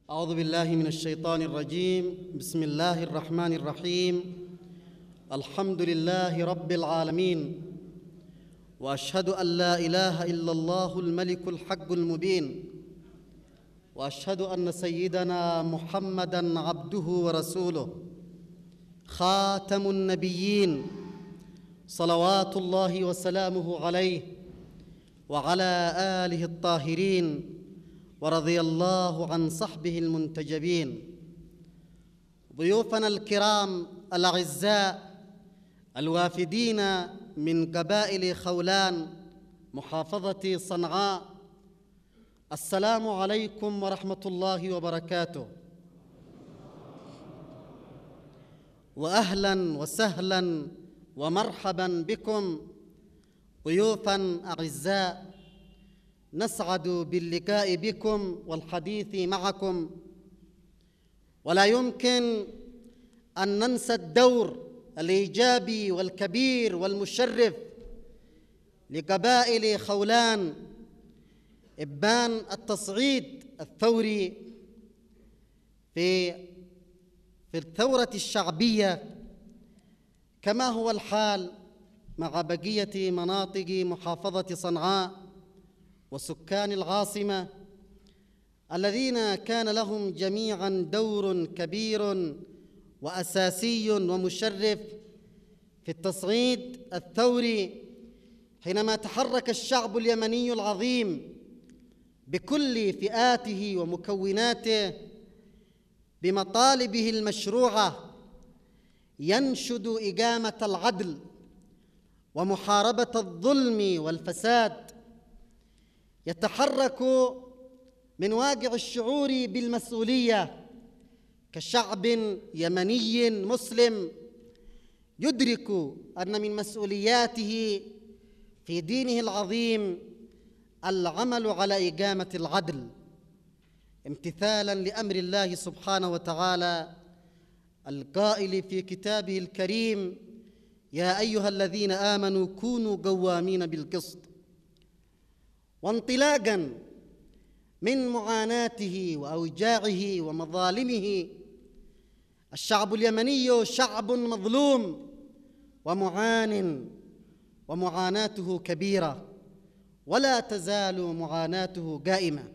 أعوذ بالله من الشيطان الرجيم. بسم الله الرحمن الرحيم. الحمد لله رب العالمين، وأشهد أن لا إله إلا الله الملك الحق المبين، وأشهد أن سيدنا محمدًا عبده ورسوله خاتم النبيين، صلوات الله وسلامه عليه وعلى آله الطاهرين، ورضي الله عن صحبه المنتجبين. ضيوفنا الكرام الأعزاء الوافدين من قبائل خولان محافظة صنعاء، السلام عليكم ورحمة الله وبركاته، وأهلاً وسهلاً ومرحباً بكم ضيوفاً أعزاء. نسعد باللقاء بكم والحديث معكم، ولا يمكن أن ننسى الدور الإيجابي والكبير والمشرف لقبائل خولان إبان التصعيد الثوري في الثورة الشعبية، كما هو الحال مع بقية مناطق محافظة صنعاء وسكان العاصمة، الذين كان لهم جميعاً دور كبير وأساسي ومشرف في التصعيد الثوري، حينما تحرك الشعب اليمني العظيم بكل فئاته ومكوناته بمطالبه المشروعة، ينشد إقامة العدل ومحاربة الظلم والفساد، يتحرك من واقع الشعور بالمسؤولية كشعب يمني مسلم يدرك أن من مسؤولياته في دينه العظيم العمل على إقامة العدل، امتثالاً لأمر الله سبحانه وتعالى القائل في كتابه الكريم: يا أيها الذين آمنوا كونوا قوامين بالقسط. وانطلاقاً من معاناته وأوجاعه ومظالمه، الشعب اليمني شعب مظلوم ومعان، ومعاناته كبيرة ولا تزال معاناته قائمة.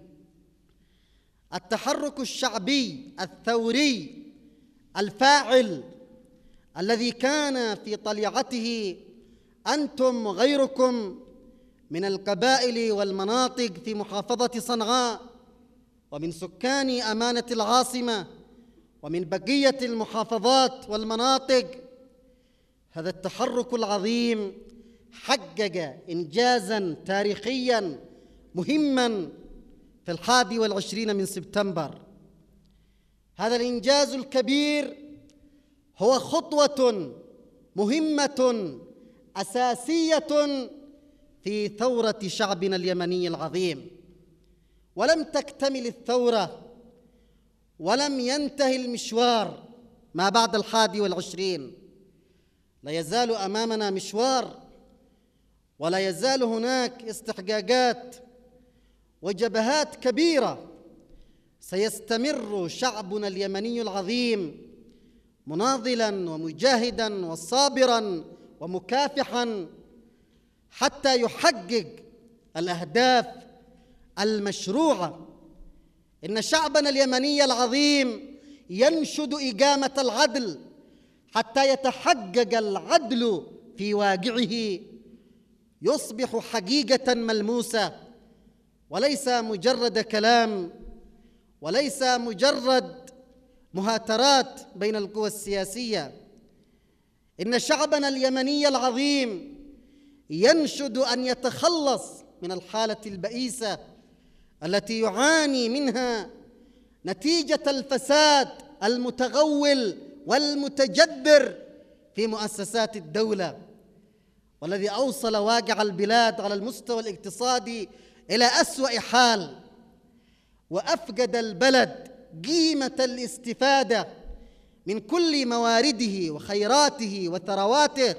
التحرك الشعبي الثوري الفاعل الذي كان في طليعته أنتم غيركم من القبائل والمناطق في محافظة صنعاء ومن سكان أمانة العاصمة ومن بقية المحافظات والمناطق، هذا التحرك العظيم حقق إنجازاً تاريخياً مهماً في 21 من سبتمبر. هذا الإنجاز الكبير هو خطوة مهمة أساسية في ثورة شعبنا اليمني العظيم. ولم تكتمل الثورة ولم ينتهي المشوار ما بعد 21، لا يزال أمامنا مشوار، ولا يزال هناك استحقاقات وجبهات كبيرة سيستمر شعبنا اليمني العظيم مناضلاً ومجاهداً وصابراً ومكافحاً حتى يحقق الأهداف المشروعة. إن شعبنا اليمني العظيم ينشد إقامة العدل حتى يتحقق العدل في واقعه، يصبح حقيقة ملموسة وليس مجرد كلام، وليس مجرد مهاترات بين القوى السياسية. إن شعبنا اليمني العظيم ينشد أن يتخلص من الحالة البئيسة التي يعاني منها نتيجة الفساد المتغول والمتجذر في مؤسسات الدولة، والذي أوصل واقع البلاد على المستوى الاقتصادي إلى أسوأ حال، وأفقد البلد قيمة الاستفادة من كل موارده وخيراته وثرواته،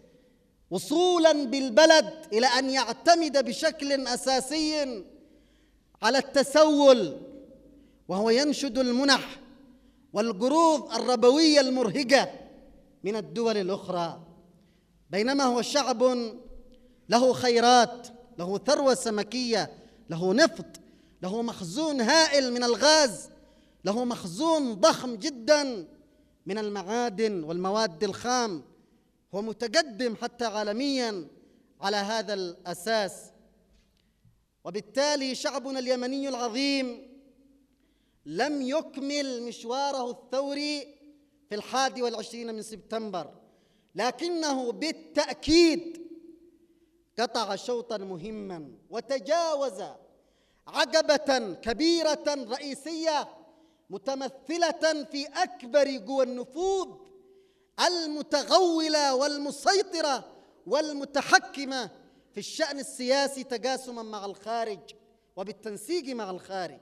وصولاً بالبلد إلى أن يعتمد بشكل أساسي على التسول وهو ينشد المنح والقروض الربوية المرهقة من الدول الأخرى، بينما هو شعب له خيرات، له ثروة سمكية، له نفط، له مخزون هائل من الغاز، له مخزون ضخم جدا من المعادن والمواد الخام، هو متقدم حتى عالميا على هذا الأساس. وبالتالي شعبنا اليمني العظيم لم يكمل مشواره الثوري في 21 من سبتمبر، لكنه بالتأكيد قطع شوطا مهما وتجاوز عقبة كبيرة رئيسية متمثلة في أكبر قوى النفوذ المتغولة والمسيطرة والمتحكمة في الشأن السياسي تقاسما مع الخارج وبالتنسيق مع الخارج.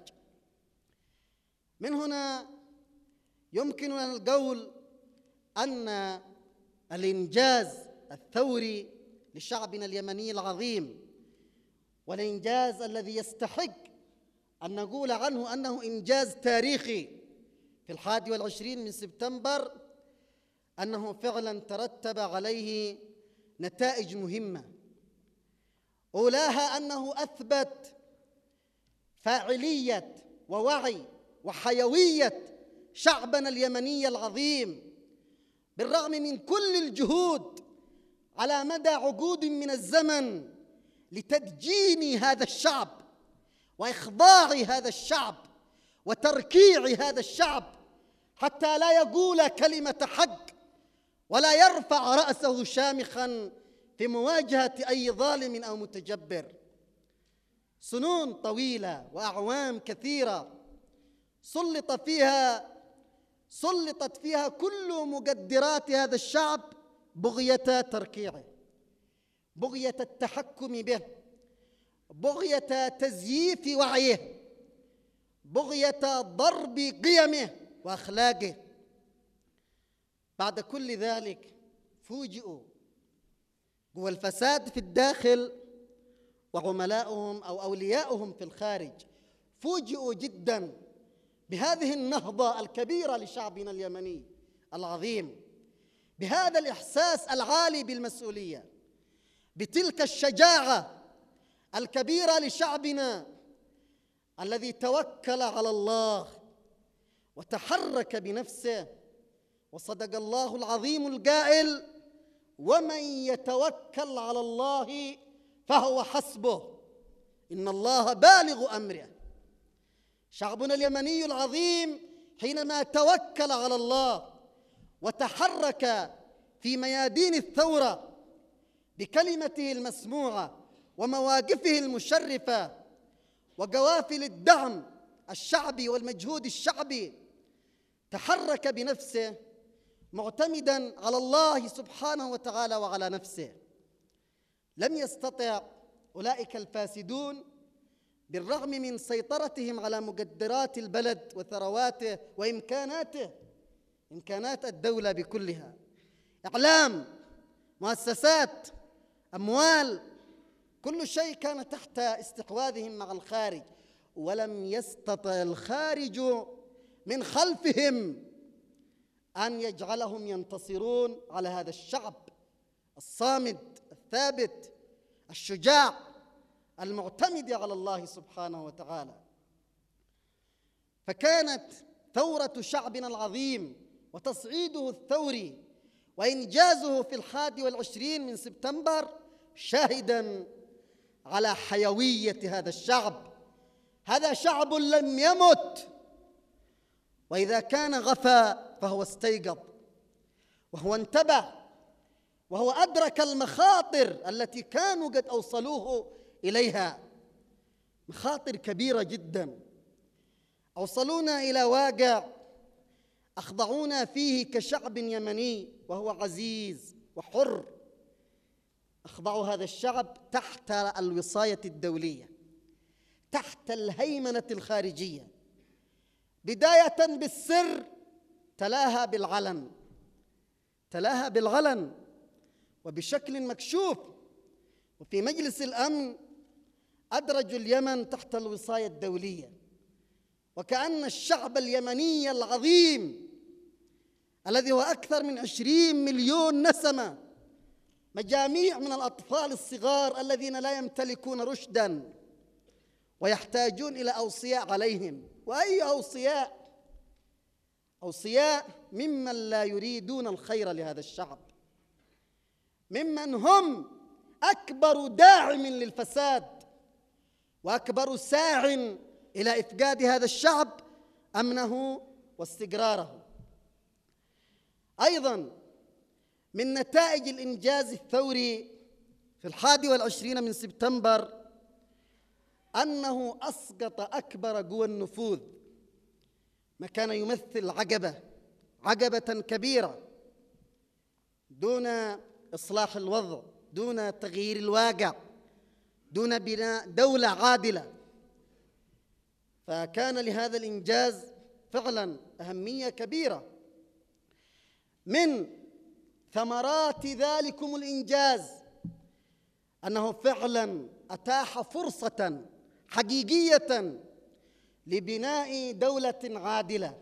من هنا يمكننا القول أن الإنجاز الثوري لشعبنا اليمني العظيم، والإنجاز الذي يستحق أن نقول عنه أنه إنجاز تاريخي في 21 من سبتمبر، أنه فعلا ترتب عليه نتائج مهمة، أولاها أنه أثبت فاعلية ووعي وحيوية شعبنا اليمني العظيم بالرغم من كل الجهود على مدى عقود من الزمن لتدجين هذا الشعب وإخضاع هذا الشعب وتركيع هذا الشعب حتى لا يقول كلمة حق ولا يرفع رأسه شامخا في مواجهة أي ظالم أو متجبر. سنون طويلة وأعوام كثيرة سلطت فيها كل مقدرات هذا الشعب بغية تركيعه، بغية التحكم به، بغية تزييف وعيه، بغية ضرب قيمه وأخلاقه. بعد كل ذلك فوجئوا قوى الفساد في الداخل وعملاؤهم أو أولياؤهم في الخارج، فوجئوا جدا بهذه النهضة الكبيرة لشعبنا اليمني العظيم، بهذا الإحساس العالي بالمسؤولية، بتلك الشجاعة الكبيرة لشعبنا الذي توكل على الله وتحرك بنفسه. وصدق الله العظيم القائل: ومن يتوكل على الله فهو حسبه إن الله بالغ أمره. شعبنا اليمني العظيم حينما توكل على الله وتحرك في ميادين الثورة بكلمته المسموعة ومواقفه المشرفة وقوافل الدعم الشعبي والمجهود الشعبي، تحرك بنفسه معتمدا على الله سبحانه وتعالى وعلى نفسه. لم يستطع أولئك الفاسدون بالرغم من سيطرتهم على مقدرات البلد وثرواته وإمكاناته، إمكانات الدولة بكلها، إعلام، مؤسسات، أموال، كل شيء كان تحت استحواذهم مع الخارج، ولم يستطع الخارج من خلفهم أن يجعلهم ينتصرون على هذا الشعب الصامد الثابت الشجاع المعتمد على الله سبحانه وتعالى. فكانت ثورة شعبنا العظيم وتصعيده الثوري وإنجازه في 21 من سبتمبر شاهداً على حيوية هذا الشعب. هذا شعب لم يمت، وإذا كان غفى فهو استيقظ، وهو انتبه، وهو أدرك المخاطر التي كانوا قد أوصلوه إليها، مخاطر كبيرة جدا أوصلونا إلى واقع أخضعونا فيه كشعب يمني وهو عزيز وحر. أخضعوا هذا الشعب تحت الوصاية الدولية، تحت الهيمنة الخارجية، بداية بالسر تلاها بالعلن وبشكل مكشوف. وفي مجلس الأمن أدرجوا اليمن تحت الوصاية الدولية، وكأن الشعب اليمني العظيم الذي هو أكثر من 20 مليون نسمة، مجاميع من الأطفال الصغار الذين لا يمتلكون رشدا ويحتاجون إلى أوصياء عليهم. وأي أوصياء؟ أوصياء ممن لا يريدون الخير لهذا الشعب، ممن هم أكبر داعم للفساد وأكبر ساع إلى إفقاد هذا الشعب أمنه واستقراره. أيضا من نتائج الإنجاز الثوري في 21 من سبتمبر أنه أسقط أكبر قوى النفوذ، ما كان يمثل عقبة كبيرة، دون إصلاح الوضع، دون تغيير الواقع، دون بناء دولة عادلة. فكان لهذا الإنجاز فعلا أهمية كبيرة. من ثمرات ذلكم الإنجاز أنه فعلا أتاح فرصة حقيقية لبناء دولة عادلة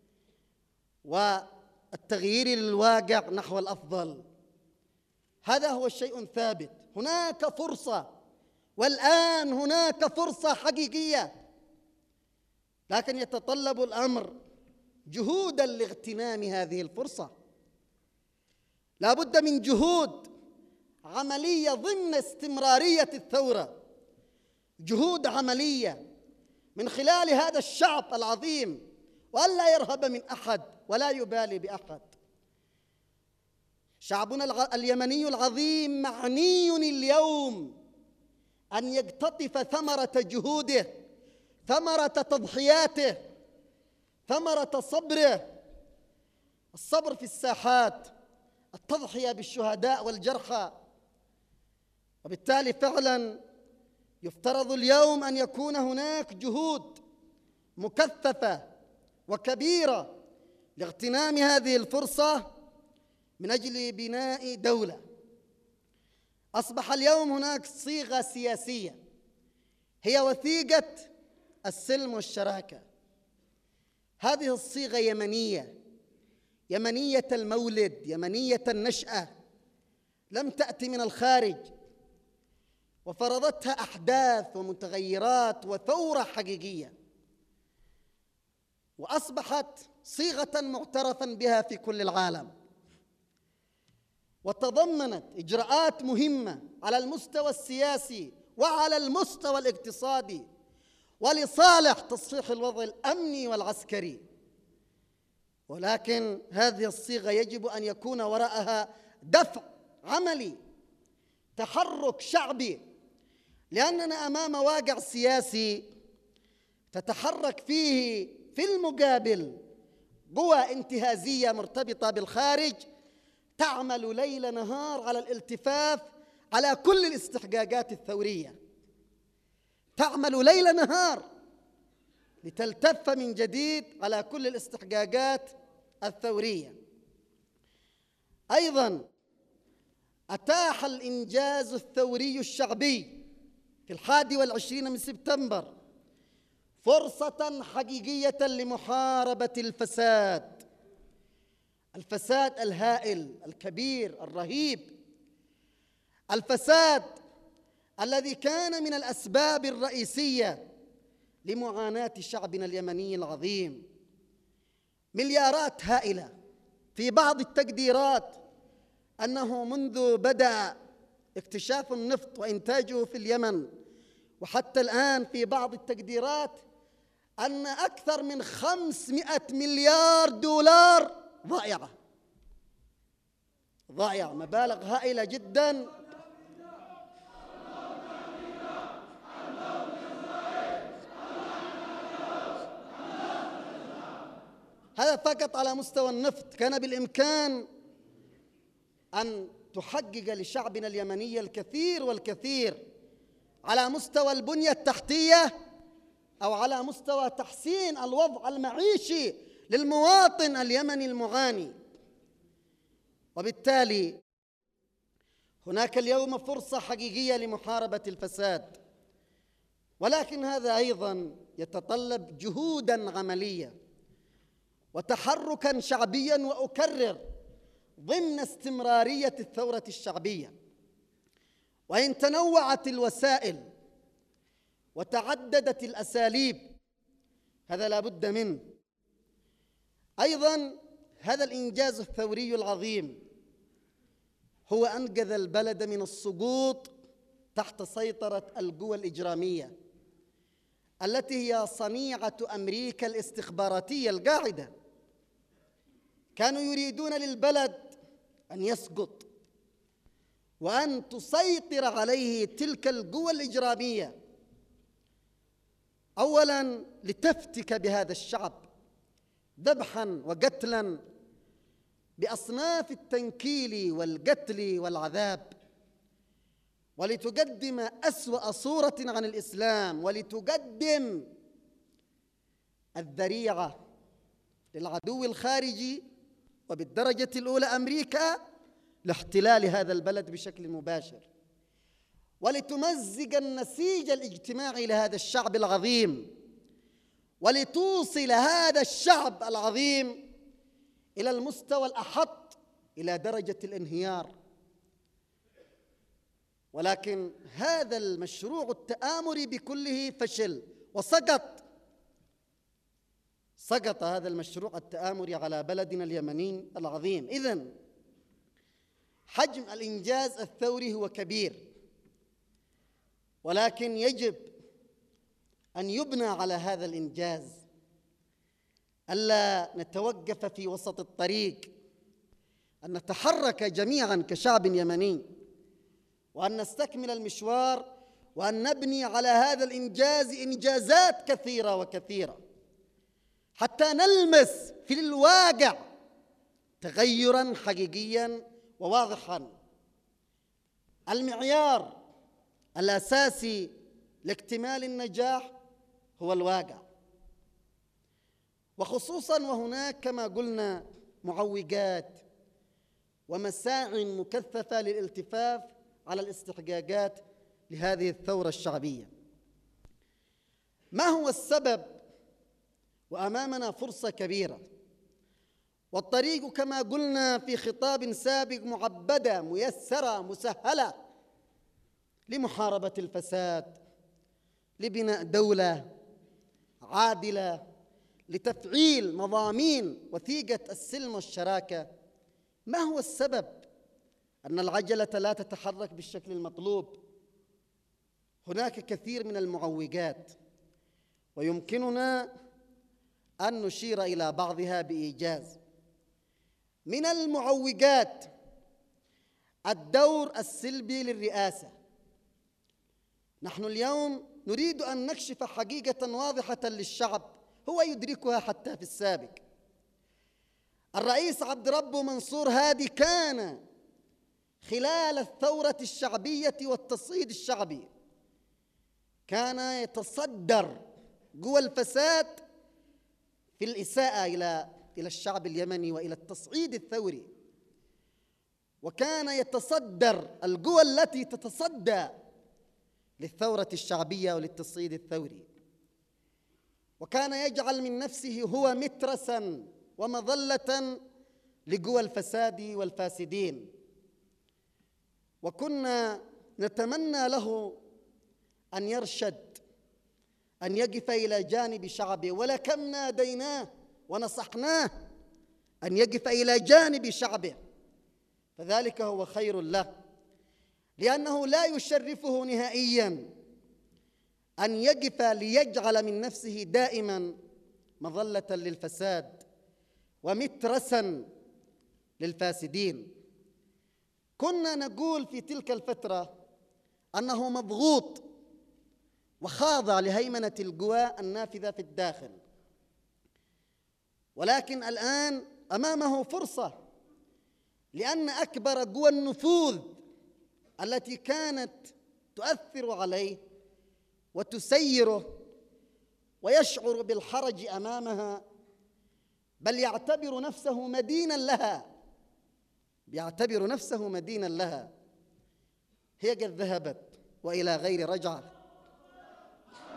والتغيير للواقع نحو الأفضل. هذا هو الشيء الثابت. هناك فرصة، والآن هناك فرصة حقيقية، لكن يتطلب الأمر جهودا لاغتنام هذه الفرصة. لا بد من جهود عملية ضمن استمرارية الثورة، جهود عملية من خلال هذا الشعب العظيم، وألا يرهب من أحد ولا يبالي بأحد. شعبنا اليمني العظيم معني اليوم أن يقتطف ثمرة جهوده، ثمرة تضحياته، ثمرة صبره، الصبر في الساحات، التضحية بالشهداء والجرحى. وبالتالي فعلا يفترض اليوم أن يكون هناك جهود مكثفة وكبيرة لاغتنام هذه الفرصة من أجل بناء دولة. أصبح اليوم هناك صيغة سياسية هي وثيقة السلم والشراكة. هذه الصيغة يمنية المولد، يمنية النشأة، لم تأتي من الخارج، وفرضتها أحداث ومتغيرات وثورة حقيقية، وأصبحت صيغة معترفا بها في كل العالم، وتضمنت إجراءات مهمة على المستوى السياسي وعلى المستوى الاقتصادي ولصالح تصحيح الوضع الأمني والعسكري. ولكن هذه الصيغة يجب أن يكون وراءها دفع عملي، تحرك شعبي، لأننا أمام واقع سياسي تتحرك فيه في المقابل قوى انتهازية مرتبطة بالخارج تعمل ليل نهار على الالتفاف على كل الاستحقاقات الثورية، تعمل ليل نهار لتلتف من جديد على كل الاستحقاقات الثورية. أيضا أتاح الإنجاز الثوري الشعبي في 21 من سبتمبر فرصة حقيقية لمحاربة الفساد الهائل الكبير الرهيب، الفساد الذي كان من الأسباب الرئيسية لمعاناة شعبنا اليمني العظيم. مليارات هائلة، في بعض التقديرات أنه منذ بدأ اكتشاف النفط وإنتاجه في اليمن وحتى الآن في بعض التقديرات أن أكثر من 500 مليار دولار ضائعة، مبالغ هائلة جدا. هذا فقط على مستوى النفط. كان بالإمكان أن تحقق لشعبنا اليمني الكثير والكثير على مستوى البنية التحتية أو على مستوى تحسين الوضع المعيشي للمواطن اليمني المعاني. وبالتالي هناك اليوم فرصة حقيقية لمحاربة الفساد، ولكن هذا أيضا يتطلب جهودا عملية وتحركا شعبيا، وأكرر ضمن استمرارية الثورة الشعبية. وإن تنوعت الوسائل وتعددت الأساليب، هذا لا بد منه. أيضا هذا الإنجاز الثوري العظيم هو أنقذ البلد من السقوط تحت سيطرة القوى الإجرامية التي هي صنيعة أمريكا الاستخباراتية القاعدة. كانوا يريدون للبلد أن يسقط وأن تسيطر عليه تلك القوى الإجرامية، أولاً لتفتك بهذا الشعب ذبحاً وقتلاً بأصناف التنكيل والقتل والعذاب، ولتقدم أسوأ صورة عن الإسلام، ولتقدم الذريعة للعدو الخارجي وبالدرجة الأولى أمريكا لاحتلال هذا البلد بشكل مباشر، ولتمزق النسيج الاجتماعي لهذا الشعب العظيم، ولتوصل هذا الشعب العظيم إلى المستوى الأحط، إلى درجة الانهيار. ولكن هذا المشروع التآمري بكله فشل وسقط. سقط هذا المشروع التآمري على بلدنا اليمني العظيم. إذن حجم الإنجاز الثوري هو كبير، ولكن يجب أن يبنى على هذا الإنجاز، ألا نتوقف في وسط الطريق، أن نتحرك جميعاً كشعب يمني، وأن نستكمل المشوار، وأن نبني على هذا الإنجاز إنجازات كثيرة وكثيرة حتى نلمس في الواقع تغيراً حقيقياً وواضحاً. المعيار الأساسي لاكتمال النجاح هو الواقع، وخصوصاً وهناك كما قلنا معوقات ومساع مكثفة للالتفاف على الاستحقاقات لهذه الثورة الشعبية. ما هو السبب؟ وأمامنا فرصة كبيرة، والطريق كما قلنا في خطاب سابق معبدة ميسرة مسهلة لمحاربة الفساد، لبناء دولة عادلة، لتفعيل مضامين وثيقة السلم والشراكة. ما هو السبب أن العجلة لا تتحرك بالشكل المطلوب؟ هناك كثير من المعوقات، ويمكننا أن نشير إلى بعضها بإيجاز. من المعوقات الدور السلبي للرئاسة. نحن اليوم نريد أن نكشف حقيقة واضحة للشعب هو يدركها حتى في السابق. الرئيس عبد ربه منصور هادي كان خلال الثورة الشعبية والتصعيد الشعبي كان يتصدر قوى الفساد في الإساءة إلى الشعب اليمني وإلى التصعيد الثوري، وكان يتصدر القوى التي تتصدى للثورة الشعبية وللتصعيد الثوري، وكان يجعل من نفسه هو مترساً ومظلة لقوى الفساد والفاسدين. وكنا نتمنى له أن يرشد، أن يقف إلى جانب شعبه، ولكم ناديناه ونصحناه أن يقف إلى جانب شعبه، فذلك هو خير له، لأنه لا يشرفه نهائياً أن يقف ليجعل من نفسه دائماً مظلة للفساد ومترساً للفاسدين. كنا نقول في تلك الفترة أنه مضغوط وخاضع لهيمنة القوى النافذة في الداخل، ولكن الآن أمامه فرصة، لأن أكبر قوى النفوذ التي كانت تؤثر عليه وتسيره ويشعر بالحرج أمامها، بل يعتبر نفسه مديناً لها، هي قد ذهبت وإلى غير رجعة.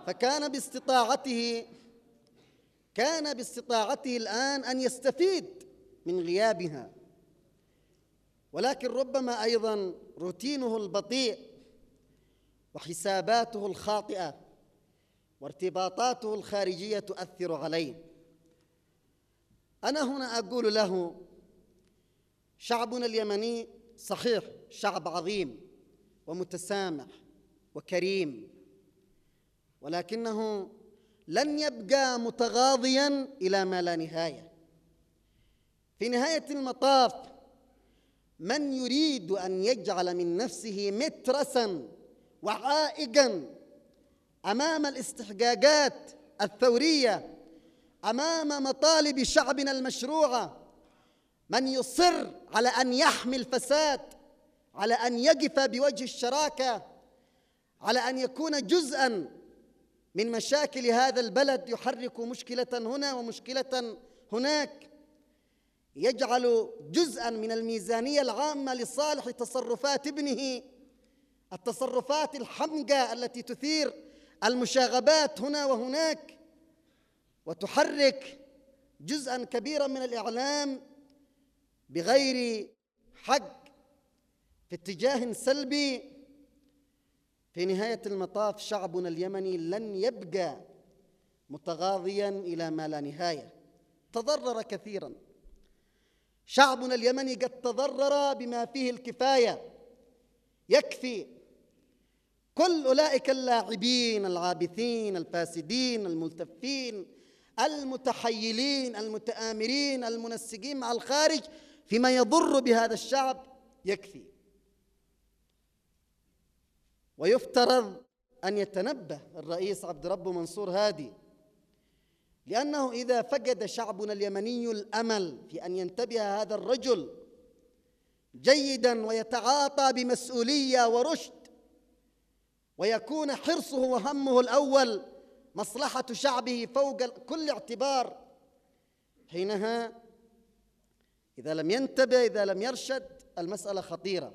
كان باستطاعته الآن أن يستفيد من غيابها، ولكن ربما أيضا روتينه البطيء وحساباته الخاطئة وارتباطاته الخارجية تؤثر عليه. أنا هنا أقول له: شعبنا اليمني صحيح شعب عظيم ومتسامح وكريم، ولكنه لن يبقى متغاضياً إلى ما لا نهاية. في نهاية المطاف من يريد أن يجعل من نفسه مترساً وعائقاً أمام الاستحقاقات الثورية، أمام مطالب شعبنا المشروعة، من يصر على أن يحمي الفساد، على أن يقف بوجه الشراكة، على أن يكون جزءاً من مشاكل هذا البلد، يحرك مشكلة هنا ومشكلة هناك، يجعل جزءاً من الميزانية العامة لصالح تصرفات ابنه، التصرفات الحمقى التي تثير المشاغبات هنا وهناك، وتحرك جزءاً كبيراً من الإعلام بغير حق في اتجاه سلبي. في نهاية المطاف شعبنا اليمني لن يبقى متغاضياً إلى ما لا نهاية. تضرر كثيراً شعبنا اليمني، قد تضرر بما فيه الكفاية. يكفي كل أولئك اللاعبين العابثين الفاسدين الملتفين المتحيلين المتآمرين المنسقين مع الخارج فيما يضر بهذا الشعب، يكفي. ويفترض أن يتنبه الرئيس عبد ربه منصور هادي، لأنه إذا فقد شعبنا اليمني الأمل في أن ينتبه هذا الرجل جيداً ويتعاطى بمسؤولية ورشد، ويكون حرصه وهمه الأول مصلحة شعبه فوق كل اعتبار، حينها إذا لم ينتبه، إذا لم يرشد، المسألة خطيرة.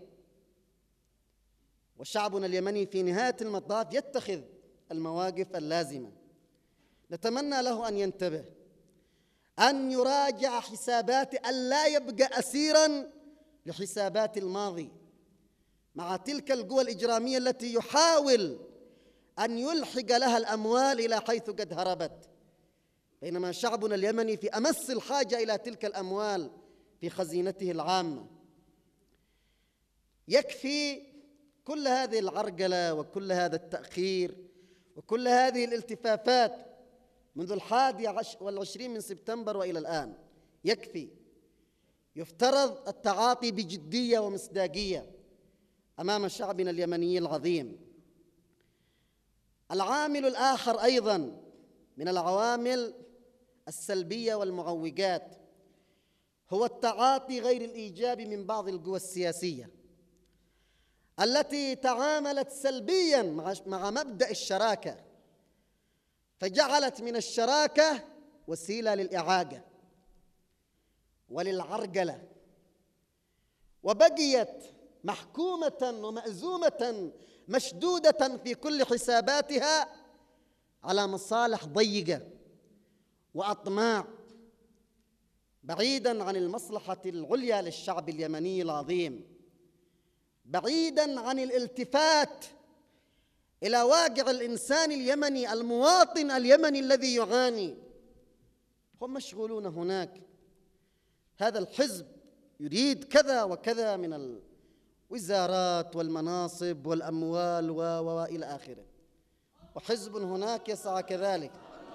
وشعبنا اليمني في نهاية المطاف يتخذ المواقف اللازمة. نتمنى له أن ينتبه، أن يراجع حساباته، أن لا يبقى أسيراً لحسابات الماضي مع تلك القوى الإجرامية التي يحاول أن يلحق لها الأموال إلى حيث قد هربت، بينما شعبنا اليمني في أمس الحاجة إلى تلك الأموال في خزينته العامة. يكفي كل هذه العرقلة وكل هذا التأخير وكل هذه الالتفافات منذ 21 من سبتمبر وإلى الآن. يكفي. يفترض التعاطي بجدية ومصداقية أمام شعبنا اليمني العظيم. العامل الآخر أيضاً من العوامل السلبية والمعوقات هو التعاطي غير الإيجابي من بعض القوى السياسية التي تعاملت سلبياً مع مبدأ الشراكة، فجعلت من الشراكة وسيلة للإعاقة وللعرقلة، وبقيت محكومة ومأزومة مشدودة في كل حساباتها على مصالح ضيقة وأطماع، بعيداً عن المصلحة العليا للشعب اليمني العظيم، بعيداً عن الالتفات إلى واقع الإنسان اليمني، المواطن اليمني الذي يعاني. هم مشغولون هناك، هذا الحزب يريد كذا وكذا من الوزارات والمناصب والأموال وإلى آخره، وحزب هناك يسعى كذلك.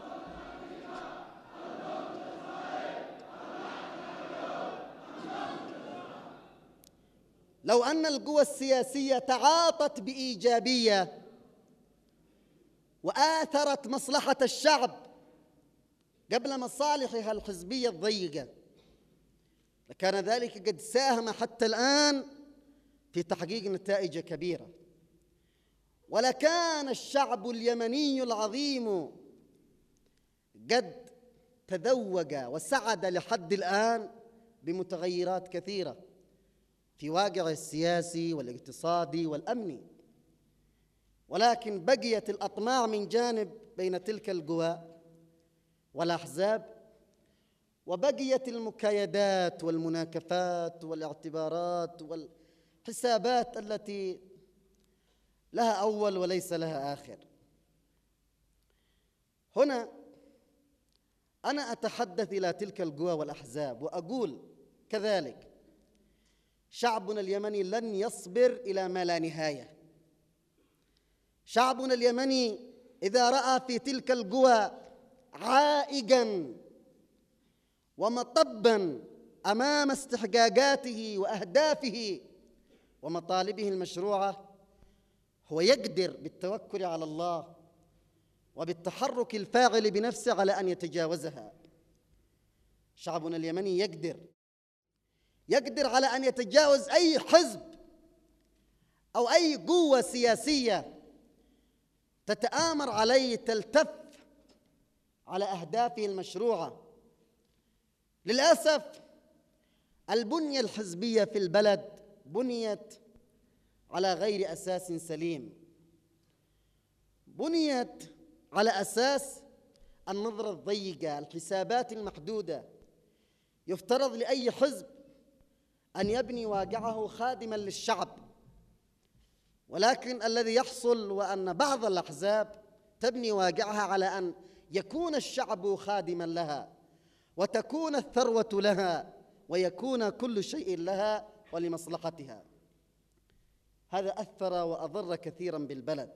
لو أن القوى السياسية تعاطت بإيجابية وآثرت مصلحة الشعب قبل مصالحها الحزبية الضيقة، لكان ذلك قد ساهم حتى الآن في تحقيق نتائج كبيرة، ولكان الشعب اليمني العظيم قد تذوق وسعد لحد الآن بمتغيرات كثيرة في واقعه السياسي والاقتصادي والأمني. ولكن بقيت الأطماع من جانب بين تلك القوى والأحزاب، وبقيت المكايدات والمناكفات والاعتبارات والحسابات التي لها أول وليس لها آخر. هنا أنا أتحدث إلى تلك القوى والأحزاب وأقول كذلك: شعبنا اليمني لن يصبر إلى ما لا نهاية. شعبنا اليمني إذا رأى في تلك القوى عائقاً ومطباً أمام استحقاقاته وأهدافه ومطالبه المشروعة، هو يقدر بالتوكل على الله وبالتحرك الفاعل بنفسه على أن يتجاوزها. شعبنا اليمني يقدر على أن يتجاوز أي حزب أو أي قوة سياسية تتآمر عليه، تلتف على أهدافه المشروعة. للأسف البنية الحزبية في البلد بنيت على غير أساس سليم، بنيت على أساس النظرة الضيقة، الحسابات المحدودة. يفترض لأي حزب أن يبني واقعه خادماً للشعب، ولكن الذي يحصل وأن بعض الأحزاب تبني واقعها على أن يكون الشعب خادماً لها، وتكون الثروة لها، ويكون كل شيء لها ولمصلحتها. هذا أثر وأضر كثيراً بالبلد،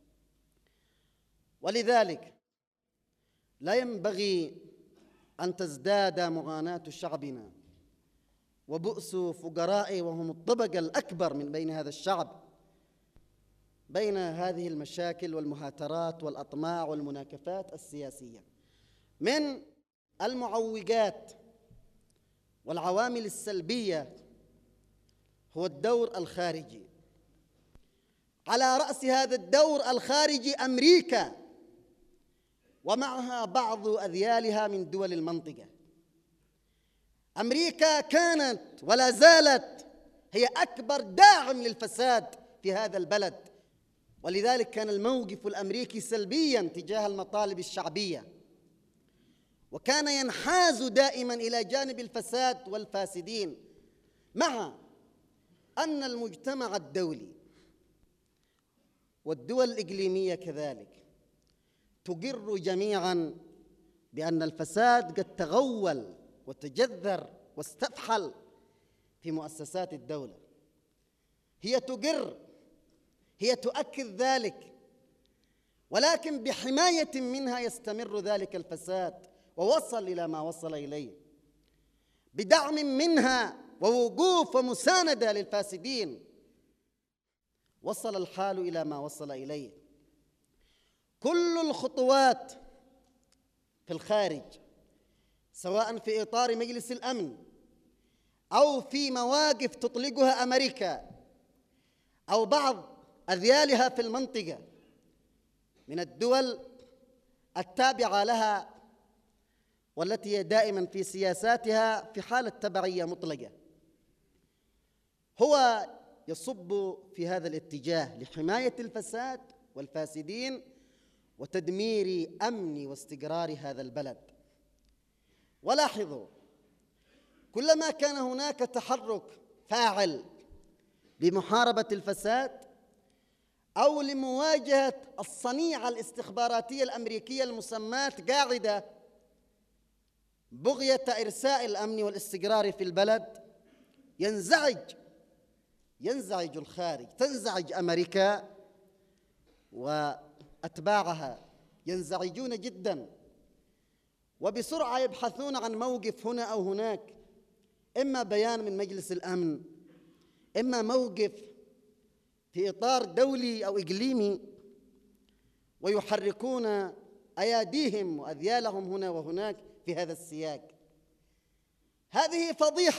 ولذلك لا ينبغي أن تزداد معاناة شعبنا وبؤس فقرائه، وهم الطبقة الأكبر من بين هذا الشعب، بين هذه المشاكل والمهاترات والأطماع والمناكفات السياسية. من المعوقات والعوامل السلبية هو الدور الخارجي. على رأس هذا الدور الخارجي أمريكا، ومعها بعض أذيالها من دول المنطقة. أمريكا كانت ولا زالت هي أكبر داعم للفساد في هذا البلد، ولذلك كان الموقف الأمريكي سلبياً تجاه المطالب الشعبية، وكان ينحاز دائماً إلى جانب الفساد والفاسدين، مع أن المجتمع الدولي والدول الإقليمية كذلك تقر جميعاً بأن الفساد قد تغول وتجذر واستفحل في مؤسسات الدولة. هي تقر، هي تؤكد ذلك، ولكن بحماية منها يستمر ذلك الفساد ووصل إلى ما وصل إليه. بدعم منها ووقوف ومساندة للفاسدين وصل الحال إلى ما وصل إليه. كل الخطوات في الخارج، سواء في إطار مجلس الأمن أو في مواقف تطلقها أمريكا أو بعض أذيالها في المنطقة من الدول التابعة لها، والتي هي دائما في سياساتها في حالة تبعية مطلقة، هو يصب في هذا الاتجاه لحماية الفساد والفاسدين وتدمير أمن واستقرار هذا البلد. ولاحظوا، كلما كان هناك تحرك فاعل لمحاربة الفساد أو لمواجهة الصنيعة الاستخباراتية الأمريكية المسماة قاعدة بغية إرساء الأمن والاستقرار في البلد، ينزعج الخارج، تنزعج أمريكا وأتباعها ينزعجون جداً، وبسرعة يبحثون عن موقف هنا أو هناك، إما بيان من مجلس الأمن، إما موقف في إطار دولي أو إقليمي، ويحركون أياديهم وأذيالهم هنا وهناك في هذا السياق. هذه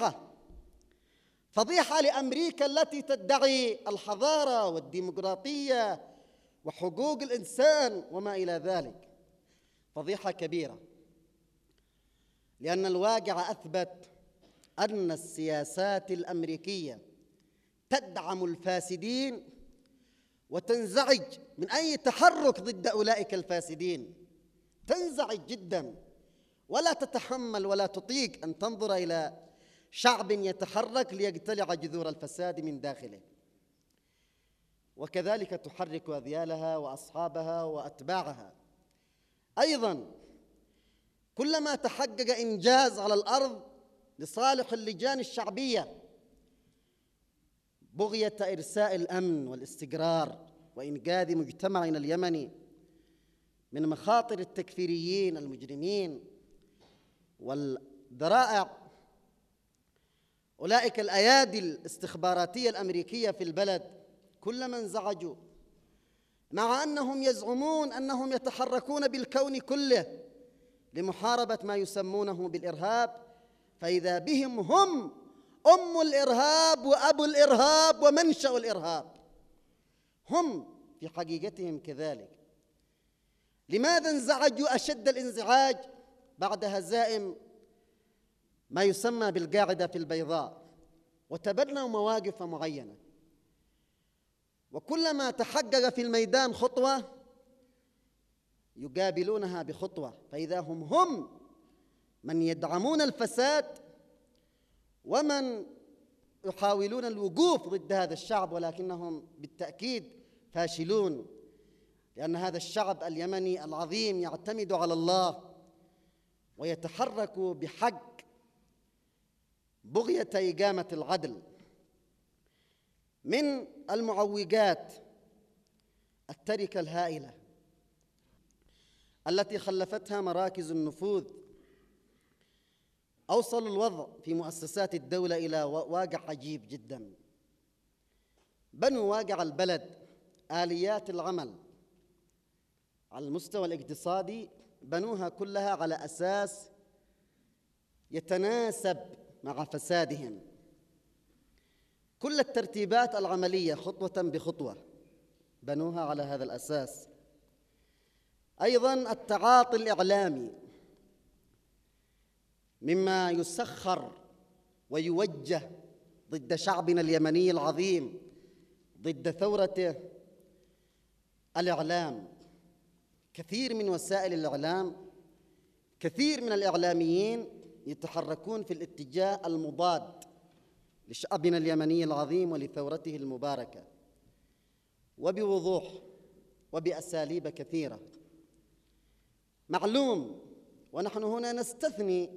فضيحة لأمريكا التي تدعي الحضارة والديمقراطية وحقوق الإنسان وما إلى ذلك. فضيحة كبيرة، لأن الواقع أثبت أن السياسات الأمريكية تدعم الفاسدين وتنزعج من أي تحرك ضد أولئك الفاسدين، تنزعج جدا ولا تتحمل ولا تطيق أن تنظر إلى شعب يتحرك ليقتلع جذور الفساد من داخله. وكذلك تحرك أذيالها وأصحابها وأتباعها. أيضا كلما تحقق إنجاز على الأرض لصالح اللجان الشعبية بغية إرساء الأمن والاستقرار وإنقاذ مجتمعنا اليمني من مخاطر التكفيريين المجرمين والذرائع أولئك الأيادي الاستخباراتية الأمريكية في البلد، كلما انزعجوا مع أنهم يزعمون أنهم يتحركون بالكون كله لمحاربة ما يسمونه بالإرهاب، فإذا بهم هم أم الإرهاب وأبو الإرهاب ومنشأ الإرهاب، هم في حقيقتهم كذلك. لماذا انزعجوا أشد الانزعاج بعد هزائم ما يسمى بالقاعدة في البيضاء وتبنوا مواقف معينة؟ وكلما تحقق في الميدان خطوة يقابلونها بخطوة، فإذا هم من يدعمون الفساد ومن يحاولون الوقوف ضد هذا الشعب، ولكنهم بالتأكيد فاشلون، لأن هذا الشعب اليمني العظيم يعتمد على الله ويتحرك بحق بغية إقامة العدل. من المعوقات التركة الهائلة التي خلفتها مراكز النفوذ، أوصل الوضع في مؤسسات الدولة إلى واقع عجيب جدا. بنوا واقع البلد، آليات العمل على المستوى الاقتصادي بنوها كلها على أساس يتناسب مع فسادهم. كل الترتيبات العملية خطوة بخطوة بنوها على هذا الأساس. أيضاً التعاطي الإعلامي مما يسخر ويوجه ضد شعبنا اليمني العظيم، ضد ثورته، الإعلام. كثير من وسائل الإعلام، كثير من الإعلاميين يتحركون في الاتجاه المضاد لشعبنا اليمني العظيم ولثورته المباركة، وبوضوح وبأساليب كثيرة. معلوم، ونحن هنا نستثني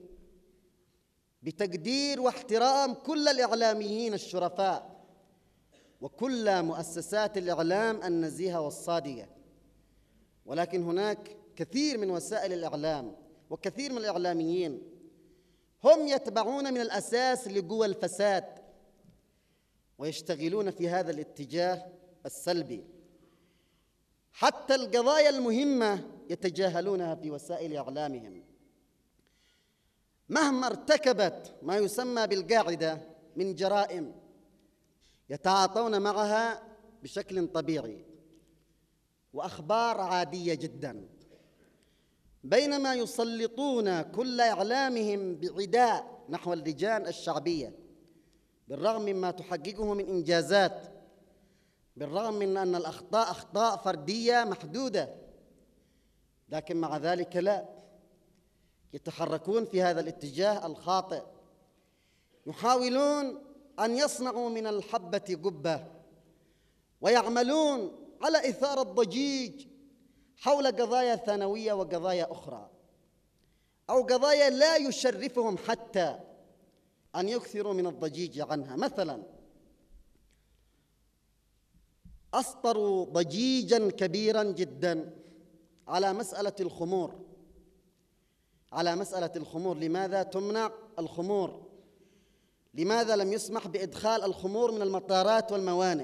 بتقدير واحترام كل الإعلاميين الشرفاء وكل مؤسسات الإعلام النزيهة والصادقة، ولكن هناك كثير من وسائل الإعلام وكثير من الإعلاميين هم يتبعون من الأساس لقوى الفساد ويشتغلون في هذا الاتجاه السلبي. حتى القضايا المهمة يتجاهلونها في وسائل إعلامهم. مهما ارتكبت ما يسمى بالقاعدة من جرائم يتعاطون معها بشكل طبيعي وأخبار عادية جدا، بينما يسلطون كل إعلامهم بعداء نحو اللجان الشعبية، بالرغم مما تحققه من إنجازات، بالرغم من أن الأخطاء أخطاء فردية محدودة، لكن مع ذلك لا، يتحركون في هذا الاتجاه الخاطئ. يحاولون أن يصنعوا من الحبة قبة، ويعملون على إثارة الضجيج حول قضايا ثانوية وقضايا أخرى، أو قضايا لا يشرفهم حتى أن يكثروا من الضجيج عنها. مثلا أسطروا ضجيجا كبيرا جدا على مسألة الخمور. على مسألة الخمور، لماذا تمنع الخمور؟ لماذا لم يسمح بإدخال الخمور من المطارات والموانئ؟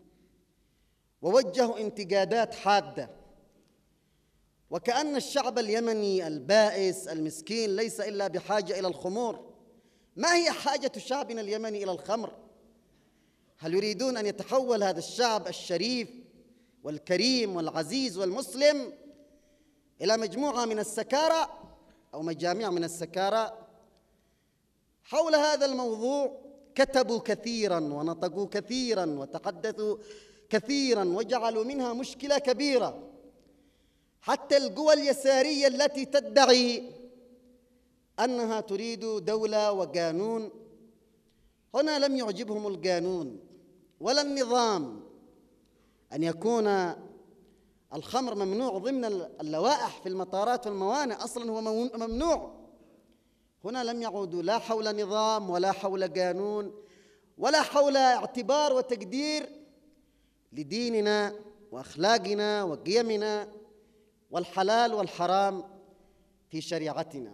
ووجهوا انتقادات حادة، وكأن الشعب اليمني البائس المسكين ليس إلا بحاجة إلى الخمور. ما هي حاجة شعبنا اليمني إلى الخمر؟ هل يريدون أن يتحول هذا الشعب الشريف والكريم والعزيز والمسلم إلى مجموعة من السكارى أو مجاميع من السكارى؟ حول هذا الموضوع كتبوا كثيرا ونطقوا كثيرا وتحدثوا كثيرا وجعلوا منها مشكلة كبيرة. حتى القوى اليسارية التي تدعي أنها تريد دولة وقانون، هنا لم يعجبهم القانون ولا النظام أن يكون الخمر ممنوع ضمن اللوائح في المطارات والموانئ، أصلا هو ممنوع. هنا لم يعودوا لا حول نظام ولا حول قانون ولا حول اعتبار وتقدير لديننا وأخلاقنا وقيمنا والحلال والحرام في شريعتنا.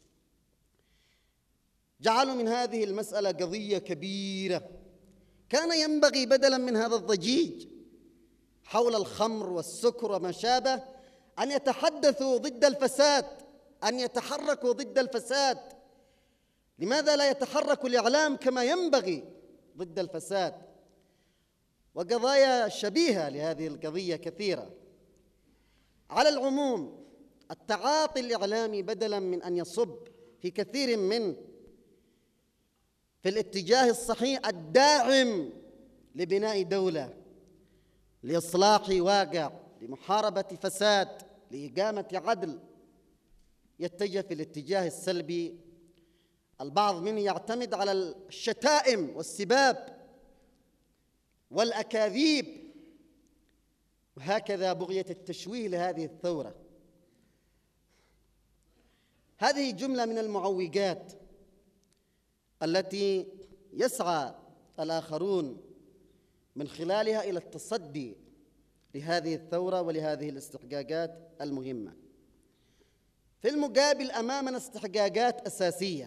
جعلوا من هذه المسألة قضية كبيرة. كان ينبغي بدلاً من هذا الضجيج حول الخمر والسكر وما شابه أن يتحدثوا ضد الفساد، أن يتحركوا ضد الفساد. لماذا لا يتحرك الإعلام كما ينبغي ضد الفساد؟ وقضايا شبيهة لهذه القضية كثيرة. على العموم، التعاطي الإعلامي بدلاً من أن يصب في كثير من في الاتجاه الصحيح الداعم لبناء دولة، لإصلاح واقع، لمحاربة فساد، لإقامة عدل، يتجه في الاتجاه السلبي. البعض منه يعتمد على الشتائم والسباب والأكاذيب، وهكذا بغية التشويه لهذه الثورة. هذه جملة من المعوقات التي يسعى الآخرون من خلالها إلى التصدي لهذه الثورة ولهذه الاستحقاقات المهمة. في المقابل أمامنا استحقاقات أساسية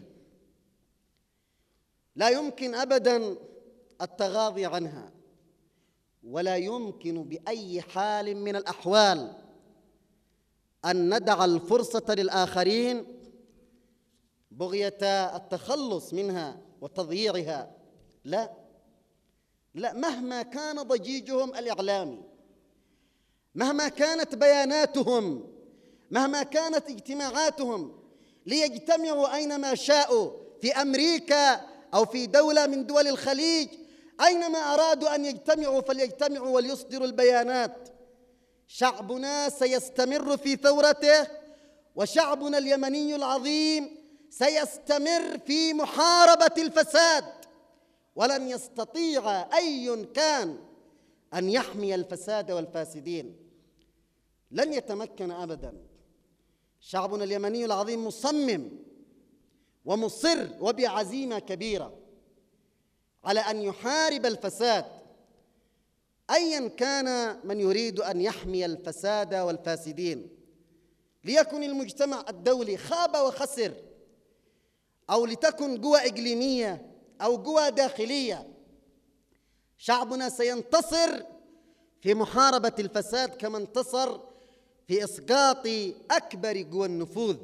لا يمكن أبداً التغاضي عنها، ولا يمكن بأي حال من الأحوال أن ندع الفرصة للآخرين بغية التخلص منها وتضييعها. لا، مهما كان ضجيجهم الإعلامي، مهما كانت بياناتهم، مهما كانت اجتماعاتهم ليجتمعوا أينما شاءوا، في أمريكا أو في دولة من دول الخليج، أينما أرادوا أن يجتمعوا فليجتمعوا وليصدروا البيانات. شعبنا سيستمر في ثورته، وشعبنا اليمني العظيم سيستمر في محاربة الفساد، ولن يستطيع أي كان أن يحمي الفساد والفاسدين، لن يتمكن أبداً. شعبنا اليمني العظيم مصمم ومصر وبعزيمة كبيرة على أن يحارب الفساد، أياً كان من يريد أن يحمي الفساد والفاسدين، ليكن المجتمع الدولي خاب وخسر، أو لتكن قوى إقليمية أو قوى داخلية. شعبنا سينتصر في محاربة الفساد كما انتصر في إسقاط أكبر قوى النفوذ.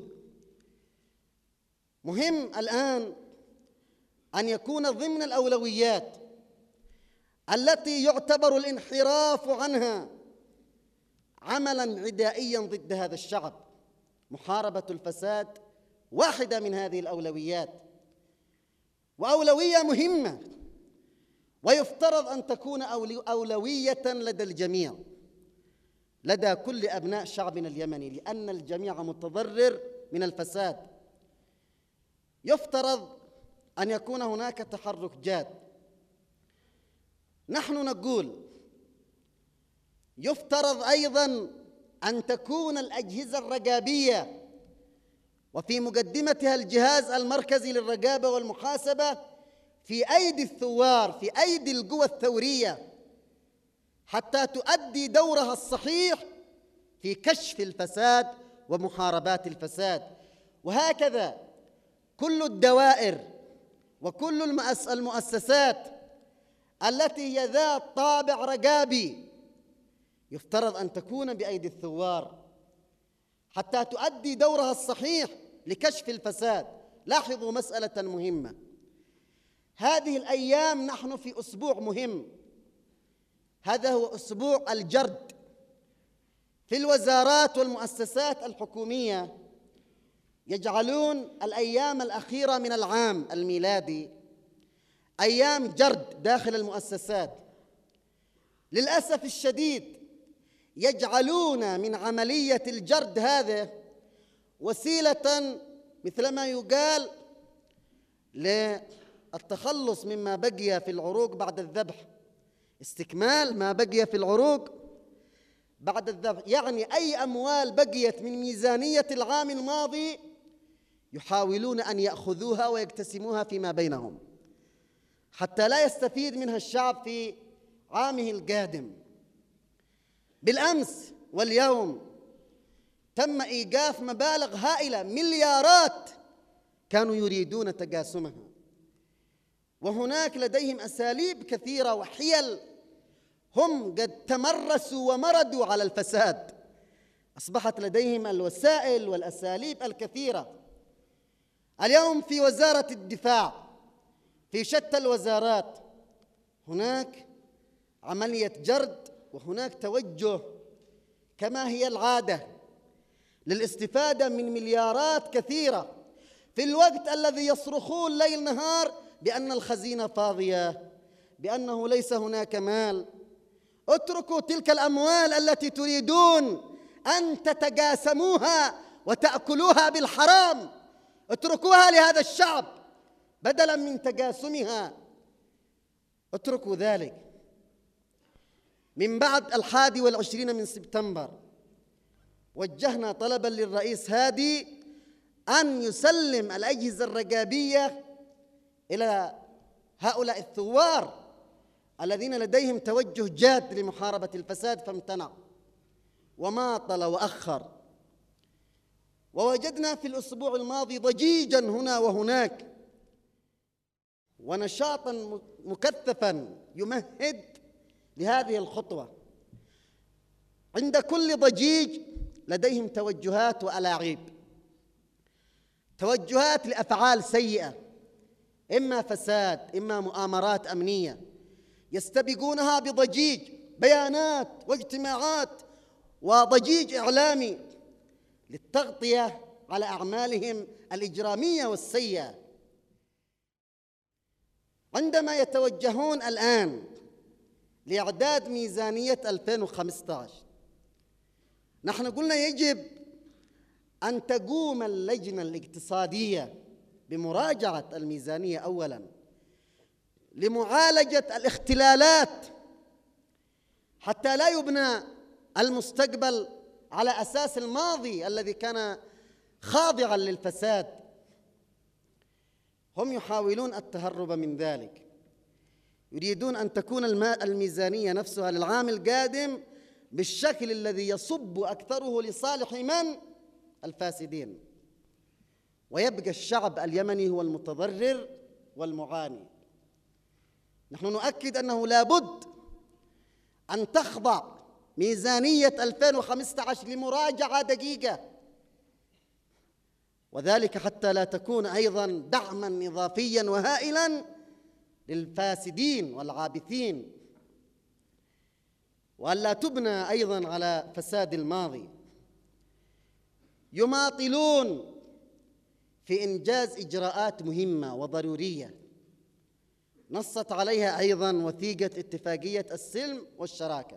مهم الآن أن يكون ضمن الأولويات التي يعتبر الانحراف عنها عملاً عدائياً ضد هذا الشعب. محاربة الفساد واحدة من هذه الأولويات، وأولوية مهمة، ويفترض أن تكون أولوية لدى الجميع، لدى كل أبناء شعبنا اليمني، لأن الجميع متضرر من الفساد. يفترض أن يكون هناك تحرك جاد. نحن نقول يفترض أيضاً أن تكون الأجهزة الرقابية، وفي مقدمتها الجهاز المركزي للرقابة والمحاسبة، في أيدي الثوار، في أيدي القوى الثورية، حتى تؤدي دورها الصحيح في كشف الفساد ومحاربات الفساد. وهكذا كل الدوائر وكل المؤسسات التي هي ذات طابع رقابي يفترض أن تكون بأيدي الثوار حتى تؤدي دورها الصحيح لكشف الفساد. لاحظوا مسألة مهمة، هذه الأيام نحن في أسبوع مهم، هذا هو أسبوع الجرد. في الوزارات والمؤسسات الحكومية يجعلون الأيام الأخيرة من العام الميلادي أيام جرد داخل المؤسسات، للأسف الشديد يجعلون من عملية الجرد هذه وسيلة مثلما يقال للتخلص مما بقي في العروق بعد الذبح، استكمال ما بقي في العروق بعد الذبح، يعني أي أموال بقيت من ميزانية العام الماضي يحاولون أن يأخذوها ويقتسموها فيما بينهم حتى لا يستفيد منها الشعب في عامه القادم. بالأمس واليوم تم إيقاف مبالغ هائلة، مليارات كانوا يريدون تقاسمها، وهناك لديهم أساليب كثيرة وحيل. هم قد تمرسوا ومردوا على الفساد، أصبحت لديهم الوسائل والأساليب الكثيرة. اليوم في وزارة الدفاع، في شتى الوزارات، هناك عملية جرد وهناك توجه كما هي العادة للاستفادة من مليارات كثيرة، في الوقت الذي يصرخون ليل نهار بأن الخزينة فاضية، بأنه ليس هناك مال. اتركوا تلك الأموال التي تريدون أن تتقاسموها وتأكلوها بالحرام، اتركوها لهذا الشعب بدلا من تقاسمها، اتركوا ذلك. من بعد 21 من سبتمبر وجهنا طلبا للرئيس هادي أن يسلم الأجهزة الرقابية إلى هؤلاء الثوار الذين لديهم توجه جاد لمحاربة الفساد، فامتنع وماطل وأخر. ووجدنا في الأسبوع الماضي ضجيجا هنا وهناك ونشاطا مكثفا يمهد لهذه الخطوة. عند كل ضجيج لديهم توجهات وألاعيب، توجهات لأفعال سيئة، إما فساد إما مؤامرات أمنية، يستبقونها بضجيج بيانات واجتماعات وضجيج إعلامي للتغطية على أعمالهم الإجرامية والسيئة. عندما يتوجهون الآن لإعداد ميزانية 2015، نحن قلنا يجب أن تقوم اللجنة الاقتصادية بمراجعة الميزانية أولاً لمعالجة الاختلالات حتى لا يبنى المستقبل على أساس الماضي الذي كان خاضعاً للفساد. هم يحاولون التهرب من ذلك، يريدون أن تكون الميزانية نفسها للعام القادم بالشكل الذي يصب أكثره لصالح من؟ الفاسدين، ويبقى الشعب اليمني هو المتضرر والمعاني. نحن نؤكد أنه لا بد أن تخضع ميزانية 2015 لمراجعة دقيقة، وذلك حتى لا تكون أيضاً دعماً إضافياً وهائلاً للفاسدين والعابثين، وألا تبنى أيضاً على فساد الماضي. يماطلون في إنجاز إجراءات مهمة وضرورية نصت عليها أيضاً وثيقة اتفاقية السلم والشراكة.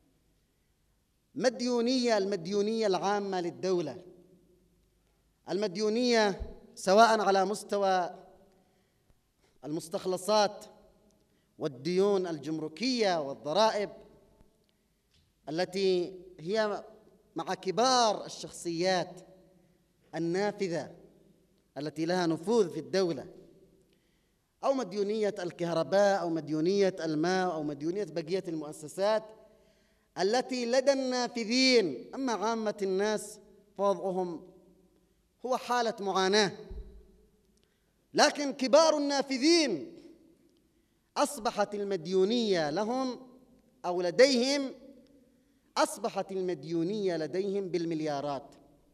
المديونية العامة للدولة، المديونية سواء على مستوى المستخلصات والديون الجمركية والضرائب التي هي مع كبار الشخصيات النافذة التي لها نفوذ في الدولة، أو مديونية الكهرباء أو مديونية الماء أو مديونية بقية المؤسسات التي لدى النافذين. أما عامة الناس فوضعهم هو حالة معاناة، لكن كبار النافذين أصبحت المديونية لهم أو لديهم أصبحت المديونية لديهم بالمليارات.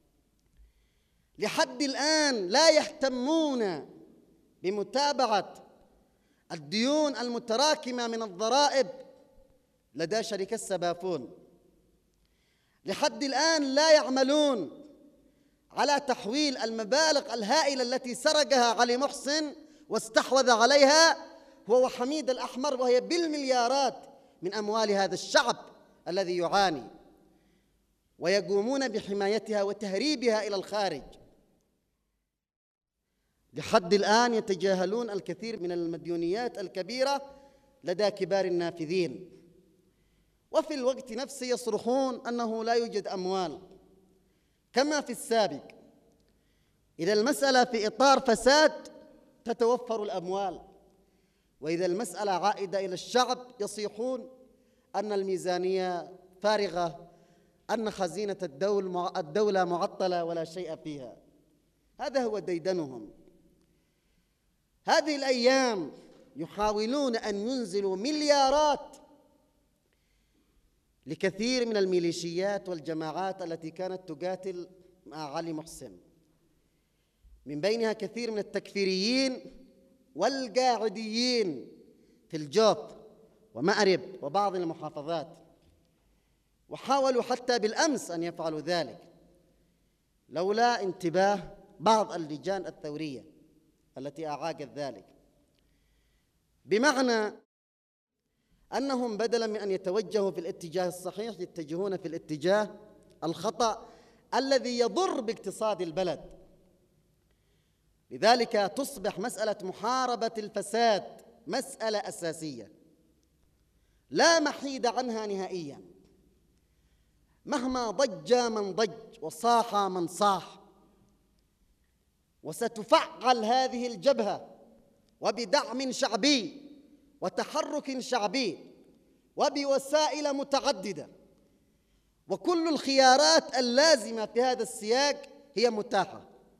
لحد الآن لا يهتمون بمتابعة الديون المتراكمة من الضرائب لدى شركة سبافون. لحد الآن لا يعملون على تحويل المبالغ الهائلة التي سرقها علي محسن واستحوذ عليها هو وحميد الأحمر، وهي بالمليارات، من أموال هذا الشعب الذي يعاني، ويقومون بحمايتها وتهريبها إلى الخارج. لحد الآن يتجاهلون الكثير من المديونيات الكبيرة لدى كبار النافذين، وفي الوقت نفسه يصرخون أنه لا يوجد أموال كما في السابق. إذا المسألة في إطار فساد تتوفر الأموال، وإذا المسألة عائدة إلى الشعب يصيحون أن الميزانية فارغة، أن خزينة الدولة معطلة ولا شيء فيها. هذا هو ديدنهم. هذه الأيام يحاولون أن ينزلوا مليارات لكثير من الميليشيات والجماعات التي كانت تقاتل مع علي محسن، من بينها كثير من التكفيريين والقاعديين في الجوف ومأرب وبعض المحافظات، وحاولوا حتى بالأمس أن يفعلوا ذلك لولا انتباه بعض اللجان الثورية التي أعاقت ذلك، بمعنى أنهم بدلاً من أن يتوجهوا في الاتجاه الصحيح يتجهون في الاتجاه الخطأ الذي يضر باقتصاد البلد. لذلك تصبح مسألة محاربة الفساد مسألة أساسية لا محيد عنها نهائياً، مهما ضج من ضج وصاح من صاح. وستفعل هذه الجبهة وبدعم شعبي وتحرك شعبي وبوسائل متعددة، وكل الخيارات اللازمة في هذا السياق هي متاحة.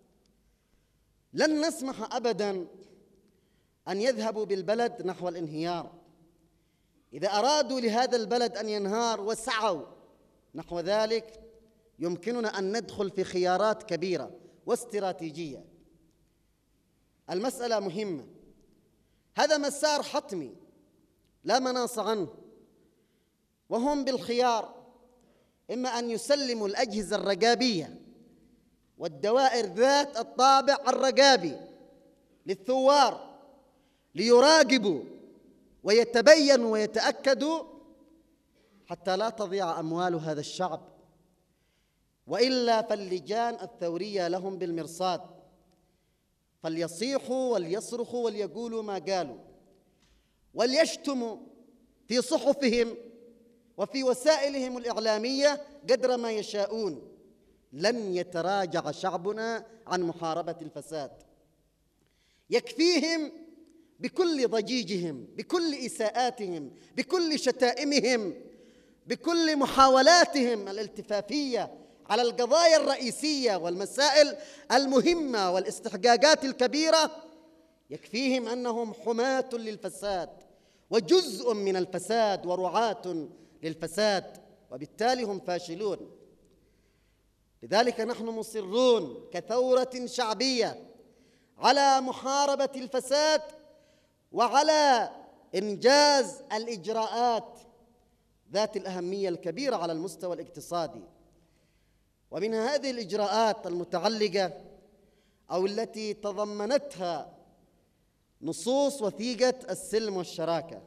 لن نسمح أبداً أن يذهبوا بالبلد نحو الانهيار. إذا أرادوا لهذا البلد أن ينهار وسعوا نحو ذلك يمكننا أن ندخل في خيارات كبيرة واستراتيجية. المسألة مهمة، هذا مسار حتمي لا مناص عنه، وهم بالخيار إما أن يسلموا الأجهزة الرقابية والدوائر ذات الطابع الرقابي للثوار ليراقبوا ويتبينوا ويتأكدوا حتى لا تضيع أموال هذا الشعب، وإلا فاللجان الثورية لهم بالمرصاد، فليصيحوا وليصرخوا وليقولوا ما قالوا وليشتموا في صحفهم وفي وسائلهم الإعلامية قدر ما يشاءون، لن يتراجع شعبنا عن محاربة الفساد. يكفيهم بكل ضجيجهم، بكل إساءاتهم، بكل شتائمهم، بكل محاولاتهم الالتفافية على القضايا الرئيسية والمسائل المهمة والاستحقاقات الكبيرة، يكفيهم أنهم حماة للفساد وجزء من الفساد ورعاة للفساد، وبالتالي هم فاشلون. لذلك نحن مصرون كثورة شعبية على محاربة الفساد وعلى إنجاز الإجراءات ذات الأهمية الكبيرة على المستوى الاقتصادي. ومن هذه الإجراءات المتعلقة أو التي تضمنتها نصوص وثيقة السلم والشراكة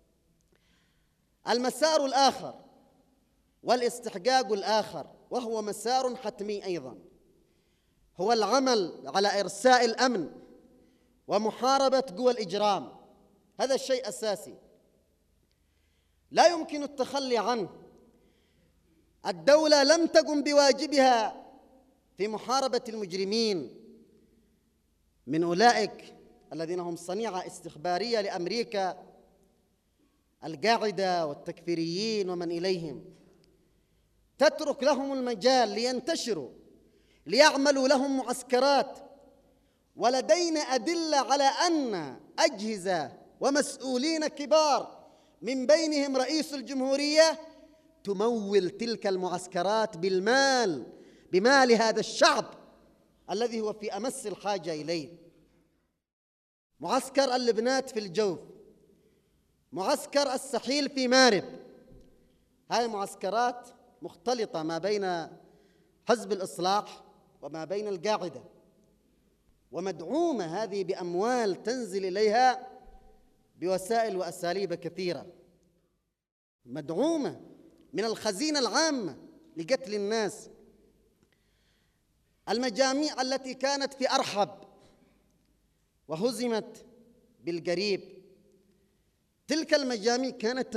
المسار الآخر والاستحقاق الآخر، وهو مسار حتمي أيضاً، هو العمل على إرساء الأمن ومحاربة قوى الإجرام. هذا الشيء أساسي لا يمكن التخلي عنه. الدولة لم تقم بواجبها في محاربة المجرمين من أولئك الذين هم صنيعة استخبارية لأمريكا، القاعدة والتكفيريين ومن إليهم، تترك لهم المجال لينتشروا ليعملوا لهم معسكرات. ولدينا أدلة على أن أجهزة ومسؤولين كبار من بينهم رئيس الجمهورية تمول تلك المعسكرات بمال هذا الشعب الذي هو في أمس الحاجة إليه. معسكر اللبنات في الجوف، معسكر السحيل في مارب، هذه معسكرات مختلطة ما بين حزب الإصلاح وما بين القاعدة، ومدعومة هذه بأموال تنزل إليها بوسائل وأساليب كثيرة. مدعومة من الخزينة العامة لقتل الناس. المجاميع التي كانت في أرحب وهزمت بالقريب، تلك المجاميع كانت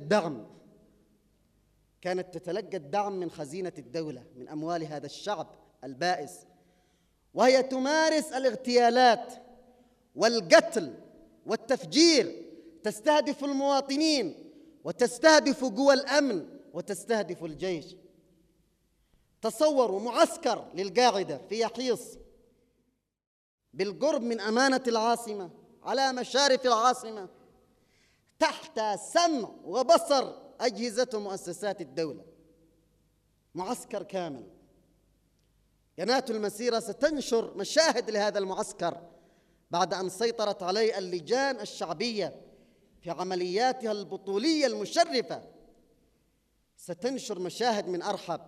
تتلقى الدعم من خزينة الدولة، من أموال هذا الشعب البائس، وهي تمارس الاغتيالات والقتل والتفجير، تستهدف المواطنين وتستهدف قوى الأمن وتستهدف الجيش. تصوروا معسكر للقاعدة في يحيص بالقرب من أمانة العاصمة، على مشارف العاصمة، تحت سمع وبصر أجهزة ومؤسسات الدولة، معسكر كامل. قناة المسيرة ستنشر مشاهد لهذا المعسكر بعد أن سيطرت عليه اللجان الشعبية في عملياتها البطولية المشرفة. ستنشر مشاهد من أرحب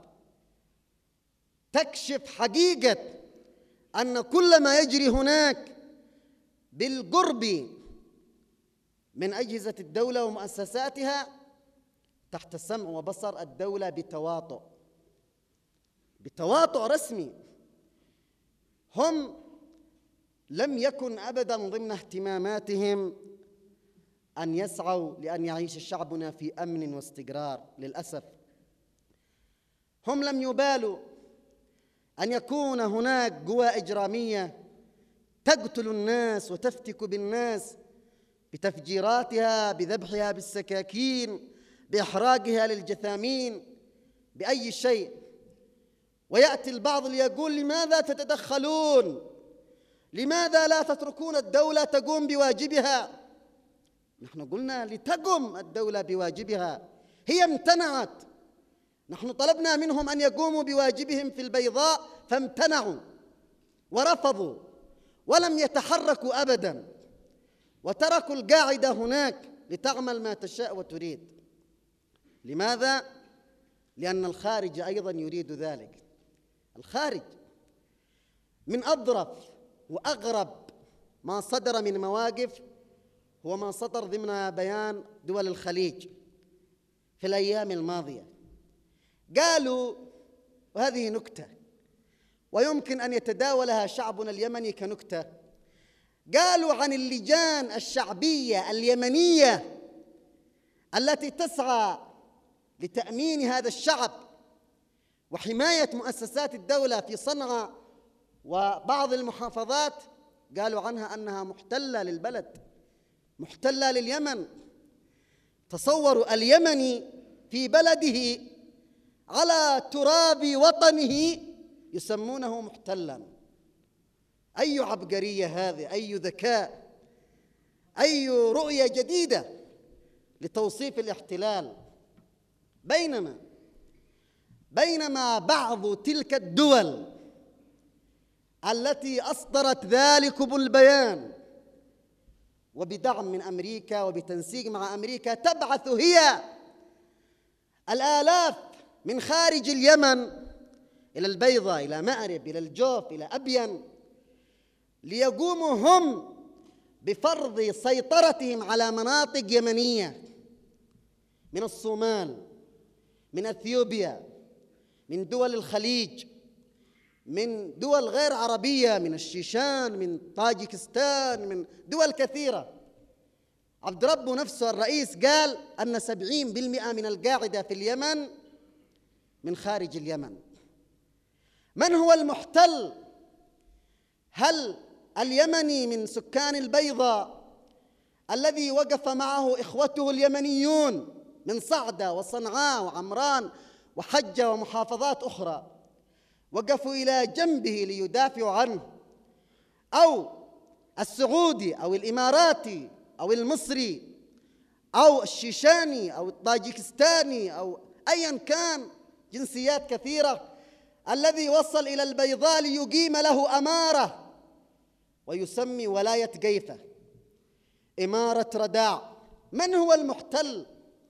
تكشف حقيقة أن كل ما يجري هناك بالقرب من أجهزة الدولة ومؤسساتها تحت سمع وبصر الدولة بتواطؤ رسمي. هم لم يكن أبداً ضمن اهتماماتهم أن يسعوا لأن يعيش شعبنا في أمن واستقرار. للأسف هم لم يبالوا أن يكون هناك قوى إجرامية تقتل الناس وتفتك بالناس بتفجيراتها، بذبحها بالسكاكين، بإحراقها للجثامين، بأي شيء. ويأتي البعض ليقول: لماذا تتدخلون؟ لماذا لا تتركون الدولة تقوم بواجبها؟ نحن قلنا لتقم الدولة بواجبها، هي امتنعت. نحن طلبنا منهم أن يقوموا بواجبهم في البيضاء فامتنعوا ورفضوا ولم يتحركوا أبداً، وتركوا القاعدة هناك لتعمل ما تشاء وتريد. لماذا؟ لأن الخارج أيضاً يريد ذلك. الخارج من أظرف وأغرب ما صدر من مواقف هو ما صدر ضمن بيان دول الخليج في الأيام الماضية. قالوا، وهذه نكتة ويمكن أن يتداولها شعبنا اليمني كنكتة، قالوا عن اللجان الشعبية اليمنية التي تسعى لتأمين هذا الشعب وحماية مؤسسات الدولة في صنعاء وبعض المحافظات، قالوا عنها أنها محتلة للبلد، محتلة لليمن. تصوروا اليمني في بلده على تراب وطنه يسمونه محتلا. أي عبقرية هذه، أي ذكاء، أي رؤية جديدة لتوصيف الاحتلال. بينما بعض تلك الدول التي أصدرت ذلكم البيان وبدعم من أمريكا وبتنسيق مع أمريكا تبعث هي الآلاف من خارج اليمن إلى البيضاء، إلى مأرب، إلى الجوف، إلى أبين، ليقوموا هم بفرض سيطرتهم على مناطق يمنية من الصومال، من أثيوبيا، من دول الخليج، من دول غير عربية، من الشيشان، من طاجيكستان، من دول كثيرة. عبد ربه نفسه الرئيس قال أن 70% من القاعدة في اليمن من خارج اليمن. من هو المحتل؟ هل اليمني من سكان البيضاء الذي وقف معه إخوته اليمنيون من صعدة وصنعاء وعمران وحجة ومحافظات أخرى وقفوا إلى جنبه ليدافعوا عنه، أو السعودي أو الإماراتي أو المصري أو الشيشاني أو الطاجيكستاني أو أيا كان، جنسيات كثيرة، الذي وصل إلى البيضاء ليقيم له أمارة ويسمي ولاية قيفة إمارة رداع. من هو المحتل؟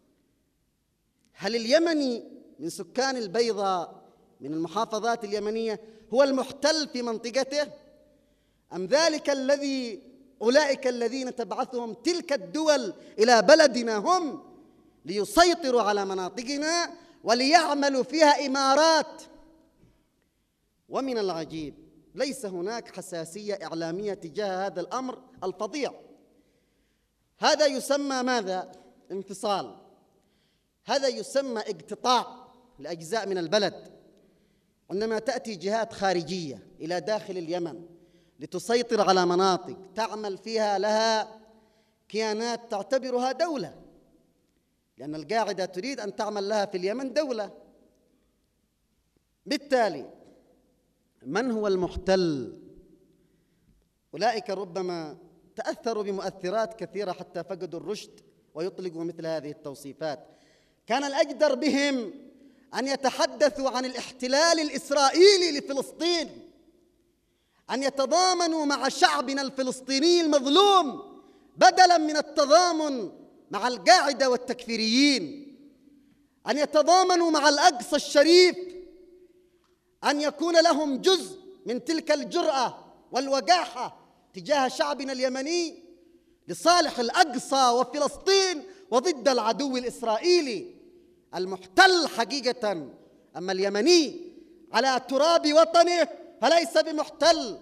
هل اليمني من سكان البيضاء من المحافظات اليمنية هو المحتل في منطقته، أم أولئك الذين تبعثهم تلك الدول إلى بلدنا هم ليسيطروا على مناطقنا وليعملوا فيها إمارات. ومن العجيب ليس هناك حساسية إعلامية تجاه هذا الأمر الفظيع. هذا يسمى ماذا؟ انفصال. هذا يسمى اقتطاع لأجزاء من البلد. عندما تأتي جهات خارجية إلى داخل اليمن لتسيطر على مناطق تعمل فيها لها كيانات تعتبرها دولة، لأن القاعدة تريد أن تعمل لها في اليمن دولة. بالتالي من هو المحتل؟ أولئك ربما تأثروا بمؤثرات كثيرة حتى فقدوا الرشد ويطلقوا مثل هذه التوصيفات. كان الأجدر بهم أن يتحدثوا عن الاحتلال الإسرائيلي لفلسطين، أن يتضامنوا مع شعبنا الفلسطيني المظلوم بدلاً من التضامن مع القاعدة والتكفيريين، أن يتضامنوا مع الأقصى الشريف، أن يكون لهم جزء من تلك الجرأة والوقاحة تجاه شعبنا اليمني لصالح الأقصى وفلسطين وضد العدو الإسرائيلي المحتل حقيقة. أما اليمني على تراب وطنه فليس بمحتل.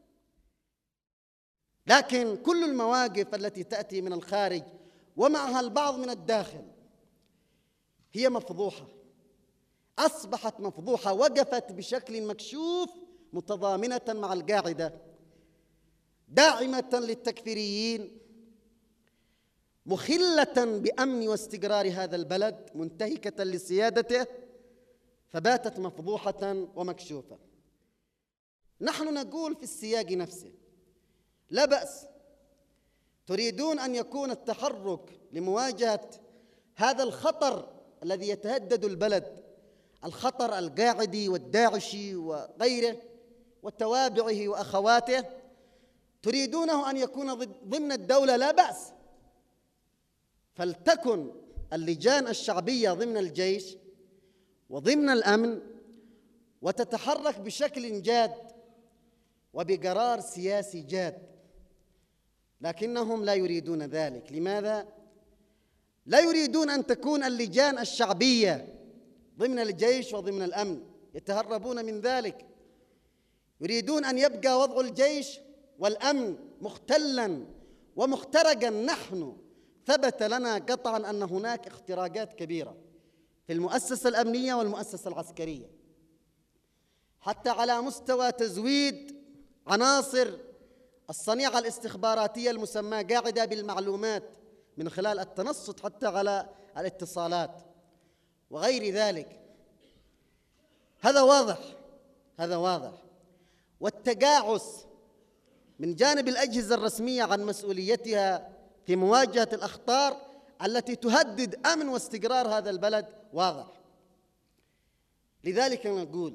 لكن كل المواقف التي تأتي من الخارج ومعها البعض من الداخل هي مفضوحة، أصبحت مفضوحة، وقفت بشكل مكشوف متضامنة مع القاعدة، داعمة للتكفيريين، مخلة بأمن واستقرار هذا البلد، منتهكة لسيادته، فباتت مفضوحة ومكشوفة. نحن نقول في السياق نفسه لا بأس، تريدون أن يكون التحرك لمواجهة هذا الخطر الذي يتهدد البلد، الخطر القاعدي والداعشي وغيره وتوابعه وأخواته، تريدونه أن يكون ضمن الدولة، لا بأس، فلتكن اللجان الشعبية ضمن الجيش وضمن الأمن وتتحرك بشكل جاد وبقرار سياسي جاد. لكنهم لا يريدون ذلك. لماذا؟ لا يريدون أن تكون اللجان الشعبية ضمن الجيش وضمن الأمن، يتهربون من ذلك. يريدون أن يبقى وضع الجيش والأمن مختلاً ومخترقاً. نحن ثبت لنا قطعاً أن هناك اختراقات كبيرة في المؤسسة الأمنية والمؤسسة العسكرية، حتى على مستوى تزويد عناصر الصنيعة الاستخباراتية المسمى قاعدة بالمعلومات من خلال التنصت حتى على الاتصالات وغير ذلك. هذا واضح، هذا واضح. والتقاعس من جانب الأجهزة الرسمية عن مسؤوليتها في مواجهة الأخطار التي تهدد أمن واستقرار هذا البلد واضح. لذلك نقول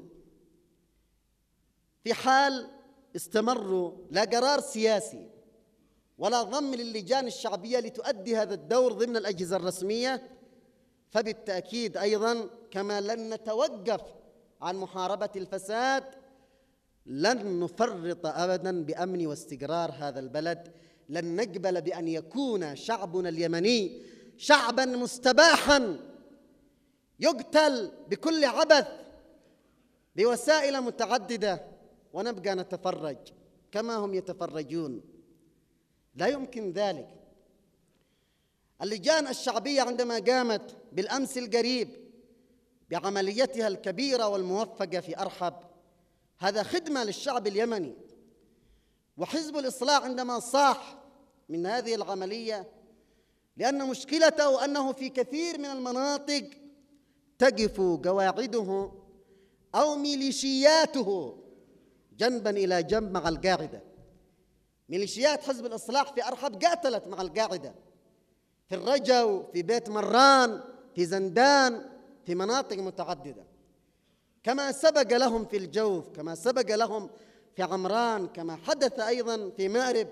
في حال استمروا لا قرار سياسي ولا ضم للجان الشعبية لتؤدي هذا الدور ضمن الأجهزة الرسمية، فبالتأكيد أيضاً كما لن نتوقف عن محاربة الفساد لن نفرط أبداً بأمن واستقرار هذا البلد. لن نقبل بأن يكون شعبنا اليمني شعباً مستباحاً يقتل بكل عبث بوسائل متعددة ونبقى نتفرج كما هم يتفرجون. لا يمكن ذلك. اللجان الشعبية عندما قامت بالأمس القريب بعمليتها الكبيرة والموفقة في أرحب، هذا خدمة للشعب اليمني. وحزب الإصلاح عندما صاح من هذه العملية لأن مشكلته أنه في كثير من المناطق تقف قواعده أو ميليشياته جنباً إلى جنب مع القاعدة. ميليشيات حزب الإصلاح في أرحب قاتلت مع القاعدة في الرجو، في بيت مران، في زندان، في مناطق متعددة، كما سبق لهم في الجوف، كما سبق لهم في عمران، كما حدث أيضاً في مأرب.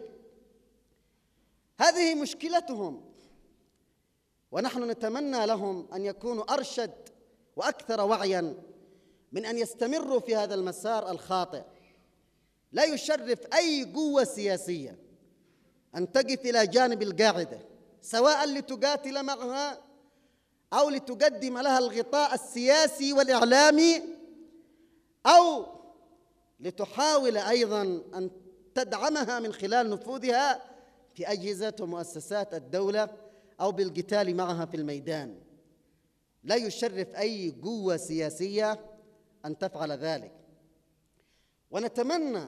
هذه مشكلتهم، ونحن نتمنى لهم أن يكونوا أرشد وأكثر وعياً من أن يستمروا في هذا المسار الخاطئ. لا يشرف أي قوة سياسية أن تقف إلى جانب القاعدة سواء لتقاتل معها أو لتقدم لها الغطاء السياسي والإعلامي، أو لتحاول أيضاً أن تدعمها من خلال نفوذها في أجهزة ومؤسسات الدولة أو بالقتال معها في الميدان. لا يشرف أي قوة سياسية أن تفعل ذلك. ونتمنى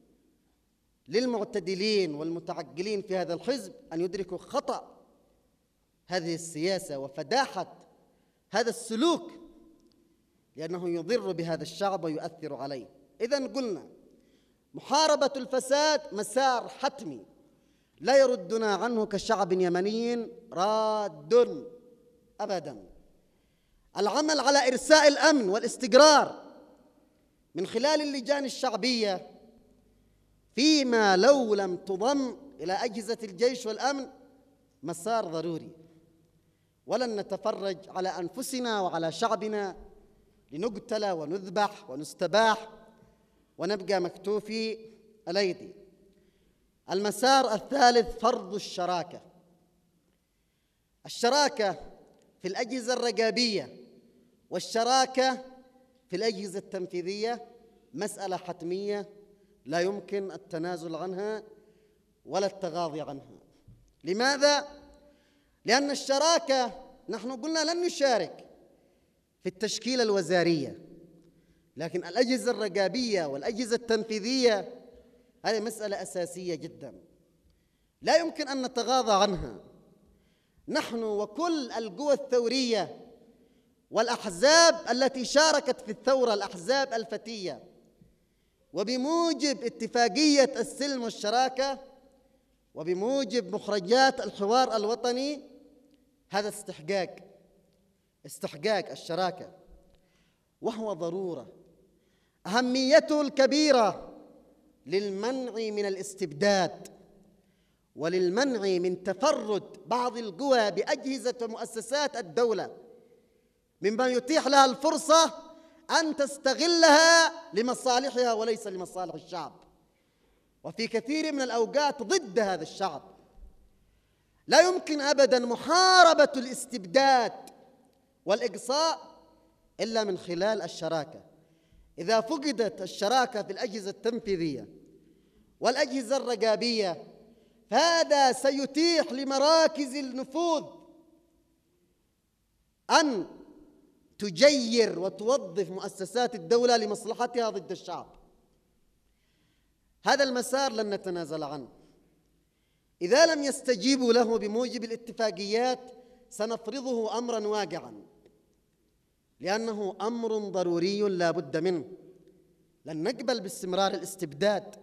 للمعتدلين والمتعقلين في هذا الحزب أن يدركوا خطأ هذه السياسة وفداحة هذا السلوك، لأنه يضر بهذا الشعب ويؤثر عليه. إذن قلنا محاربة الفساد مسار حتمي لا يردنا عنه كشعب يمني راد أبداً. العمل على إرساء الأمن والاستقرار من خلال اللجان الشعبية، فيما لو لم تضم إلى أجهزة الجيش والأمن، مسار ضروري. ولن نتفرج على أنفسنا وعلى شعبنا لنقتل ونذبح ونستباح ونبقى مكتوفي الأيدي. المسار الثالث فرض الشراكة. الشراكة في الأجهزة الرقابية والشراكة في الأجهزة التنفيذية مسألة حتمية لا يمكن التنازل عنها ولا التغاضي عنها. لماذا؟ لأن الشراكة نحن قلنا لن نشارك في التشكيلة الوزارية، لكن الأجهزة الرقابية والأجهزة التنفيذية هذه مسألة أساسية جدا لا يمكن أن نتغاضى عنها. نحن وكل القوى الثورية والأحزاب التي شاركت في الثورة، الأحزاب الفتية، وبموجب اتفاقية السلم والشراكة وبموجب مخرجات الحوار الوطني، هذا استحقاق الشراكة، وهو ضرورة. أهميته الكبيرة للمنع من الاستبداد وللمنع من تفرد بعض القوى بأجهزة ومؤسسات الدولة، مما يتيح لها الفرصة أن تستغلها لمصالحها وليس لمصالح الشعب، وفي كثير من الأوقات ضد هذا الشعب. لا يمكن أبداً محاربة الاستبداد والإقصاء إلا من خلال الشراكة. إذا فقدت الشراكة في الأجهزة التنفيذية والأجهزة الرقابية، فهذا سيتيح لمراكز النفوذ أن تجير وتوظف مؤسسات الدولة لمصلحتها ضد الشعب. هذا المسار لن نتنازل عنه. إذا لم يستجيبوا له بموجب الاتفاقيات سنفرضه أمراً واقعاً، لأنه أمر ضروري لا بد منه. لن نقبل باستمرار الاستبداد.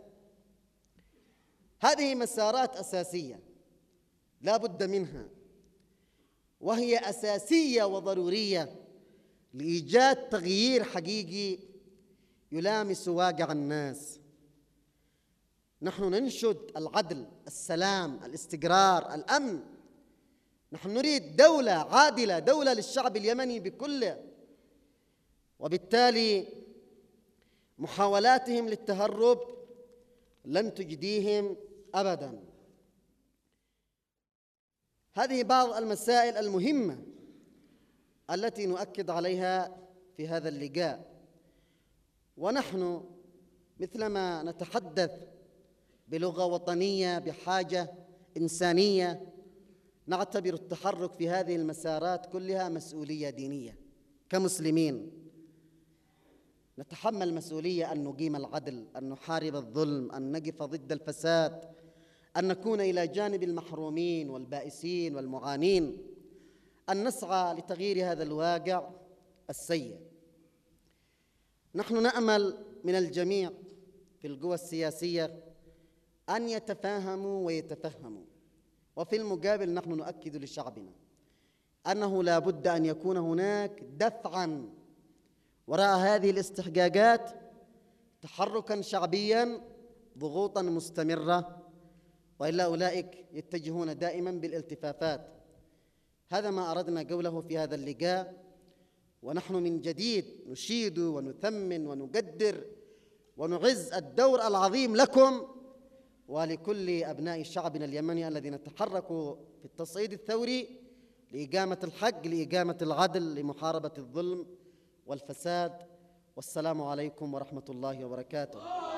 هذه مسارات أساسية لا بد منها، وهي أساسية وضرورية لإيجاد تغيير حقيقي يلامس واقع الناس. نحن ننشد العدل، السلام، الاستقرار، الأمن. نحن نريد دولة عادلة، دولة للشعب اليمني بكله، وبالتالي محاولاتهم للتهرب لن تجديهم أبداً. هذه بعض المسائل المهمة التي نؤكد عليها في هذا اللقاء. ونحن مثلما نتحدث بلغة وطنية بحاجة إنسانية، نعتبر التحرك في هذه المسارات كلها مسؤولية دينية. كمسلمين نتحمل مسؤولية أن نقيم العدل، أن نحارب الظلم، أن نقف ضد الفساد، أن نكون إلى جانب المحرومين والبائسين والمعانين، أن نسعى لتغيير هذا الواقع السيء. نحن نأمل من الجميع في القوى السياسية أن يتفاهموا ويتفهموا، وفي المقابل نحن نؤكد لشعبنا أنه لا بد أن يكون هناك دفعاً وراء هذه الاستحقاقات، تحركاً شعبياً، ضغوطاً مستمرة، وإلا أولئك يتجهون دائماً بالالتفافات. هذا ما أردنا قوله في هذا اللقاء، ونحن من جديد نشيد ونثمن ونقدر ونعز الدور العظيم لكم ولكل أبناء شعبنا اليمني الذين تحركوا في التصعيد الثوري لإقامة الحق، لإقامة العدل، لمحاربة الظلم والفساد. والسلام عليكم ورحمة الله وبركاته.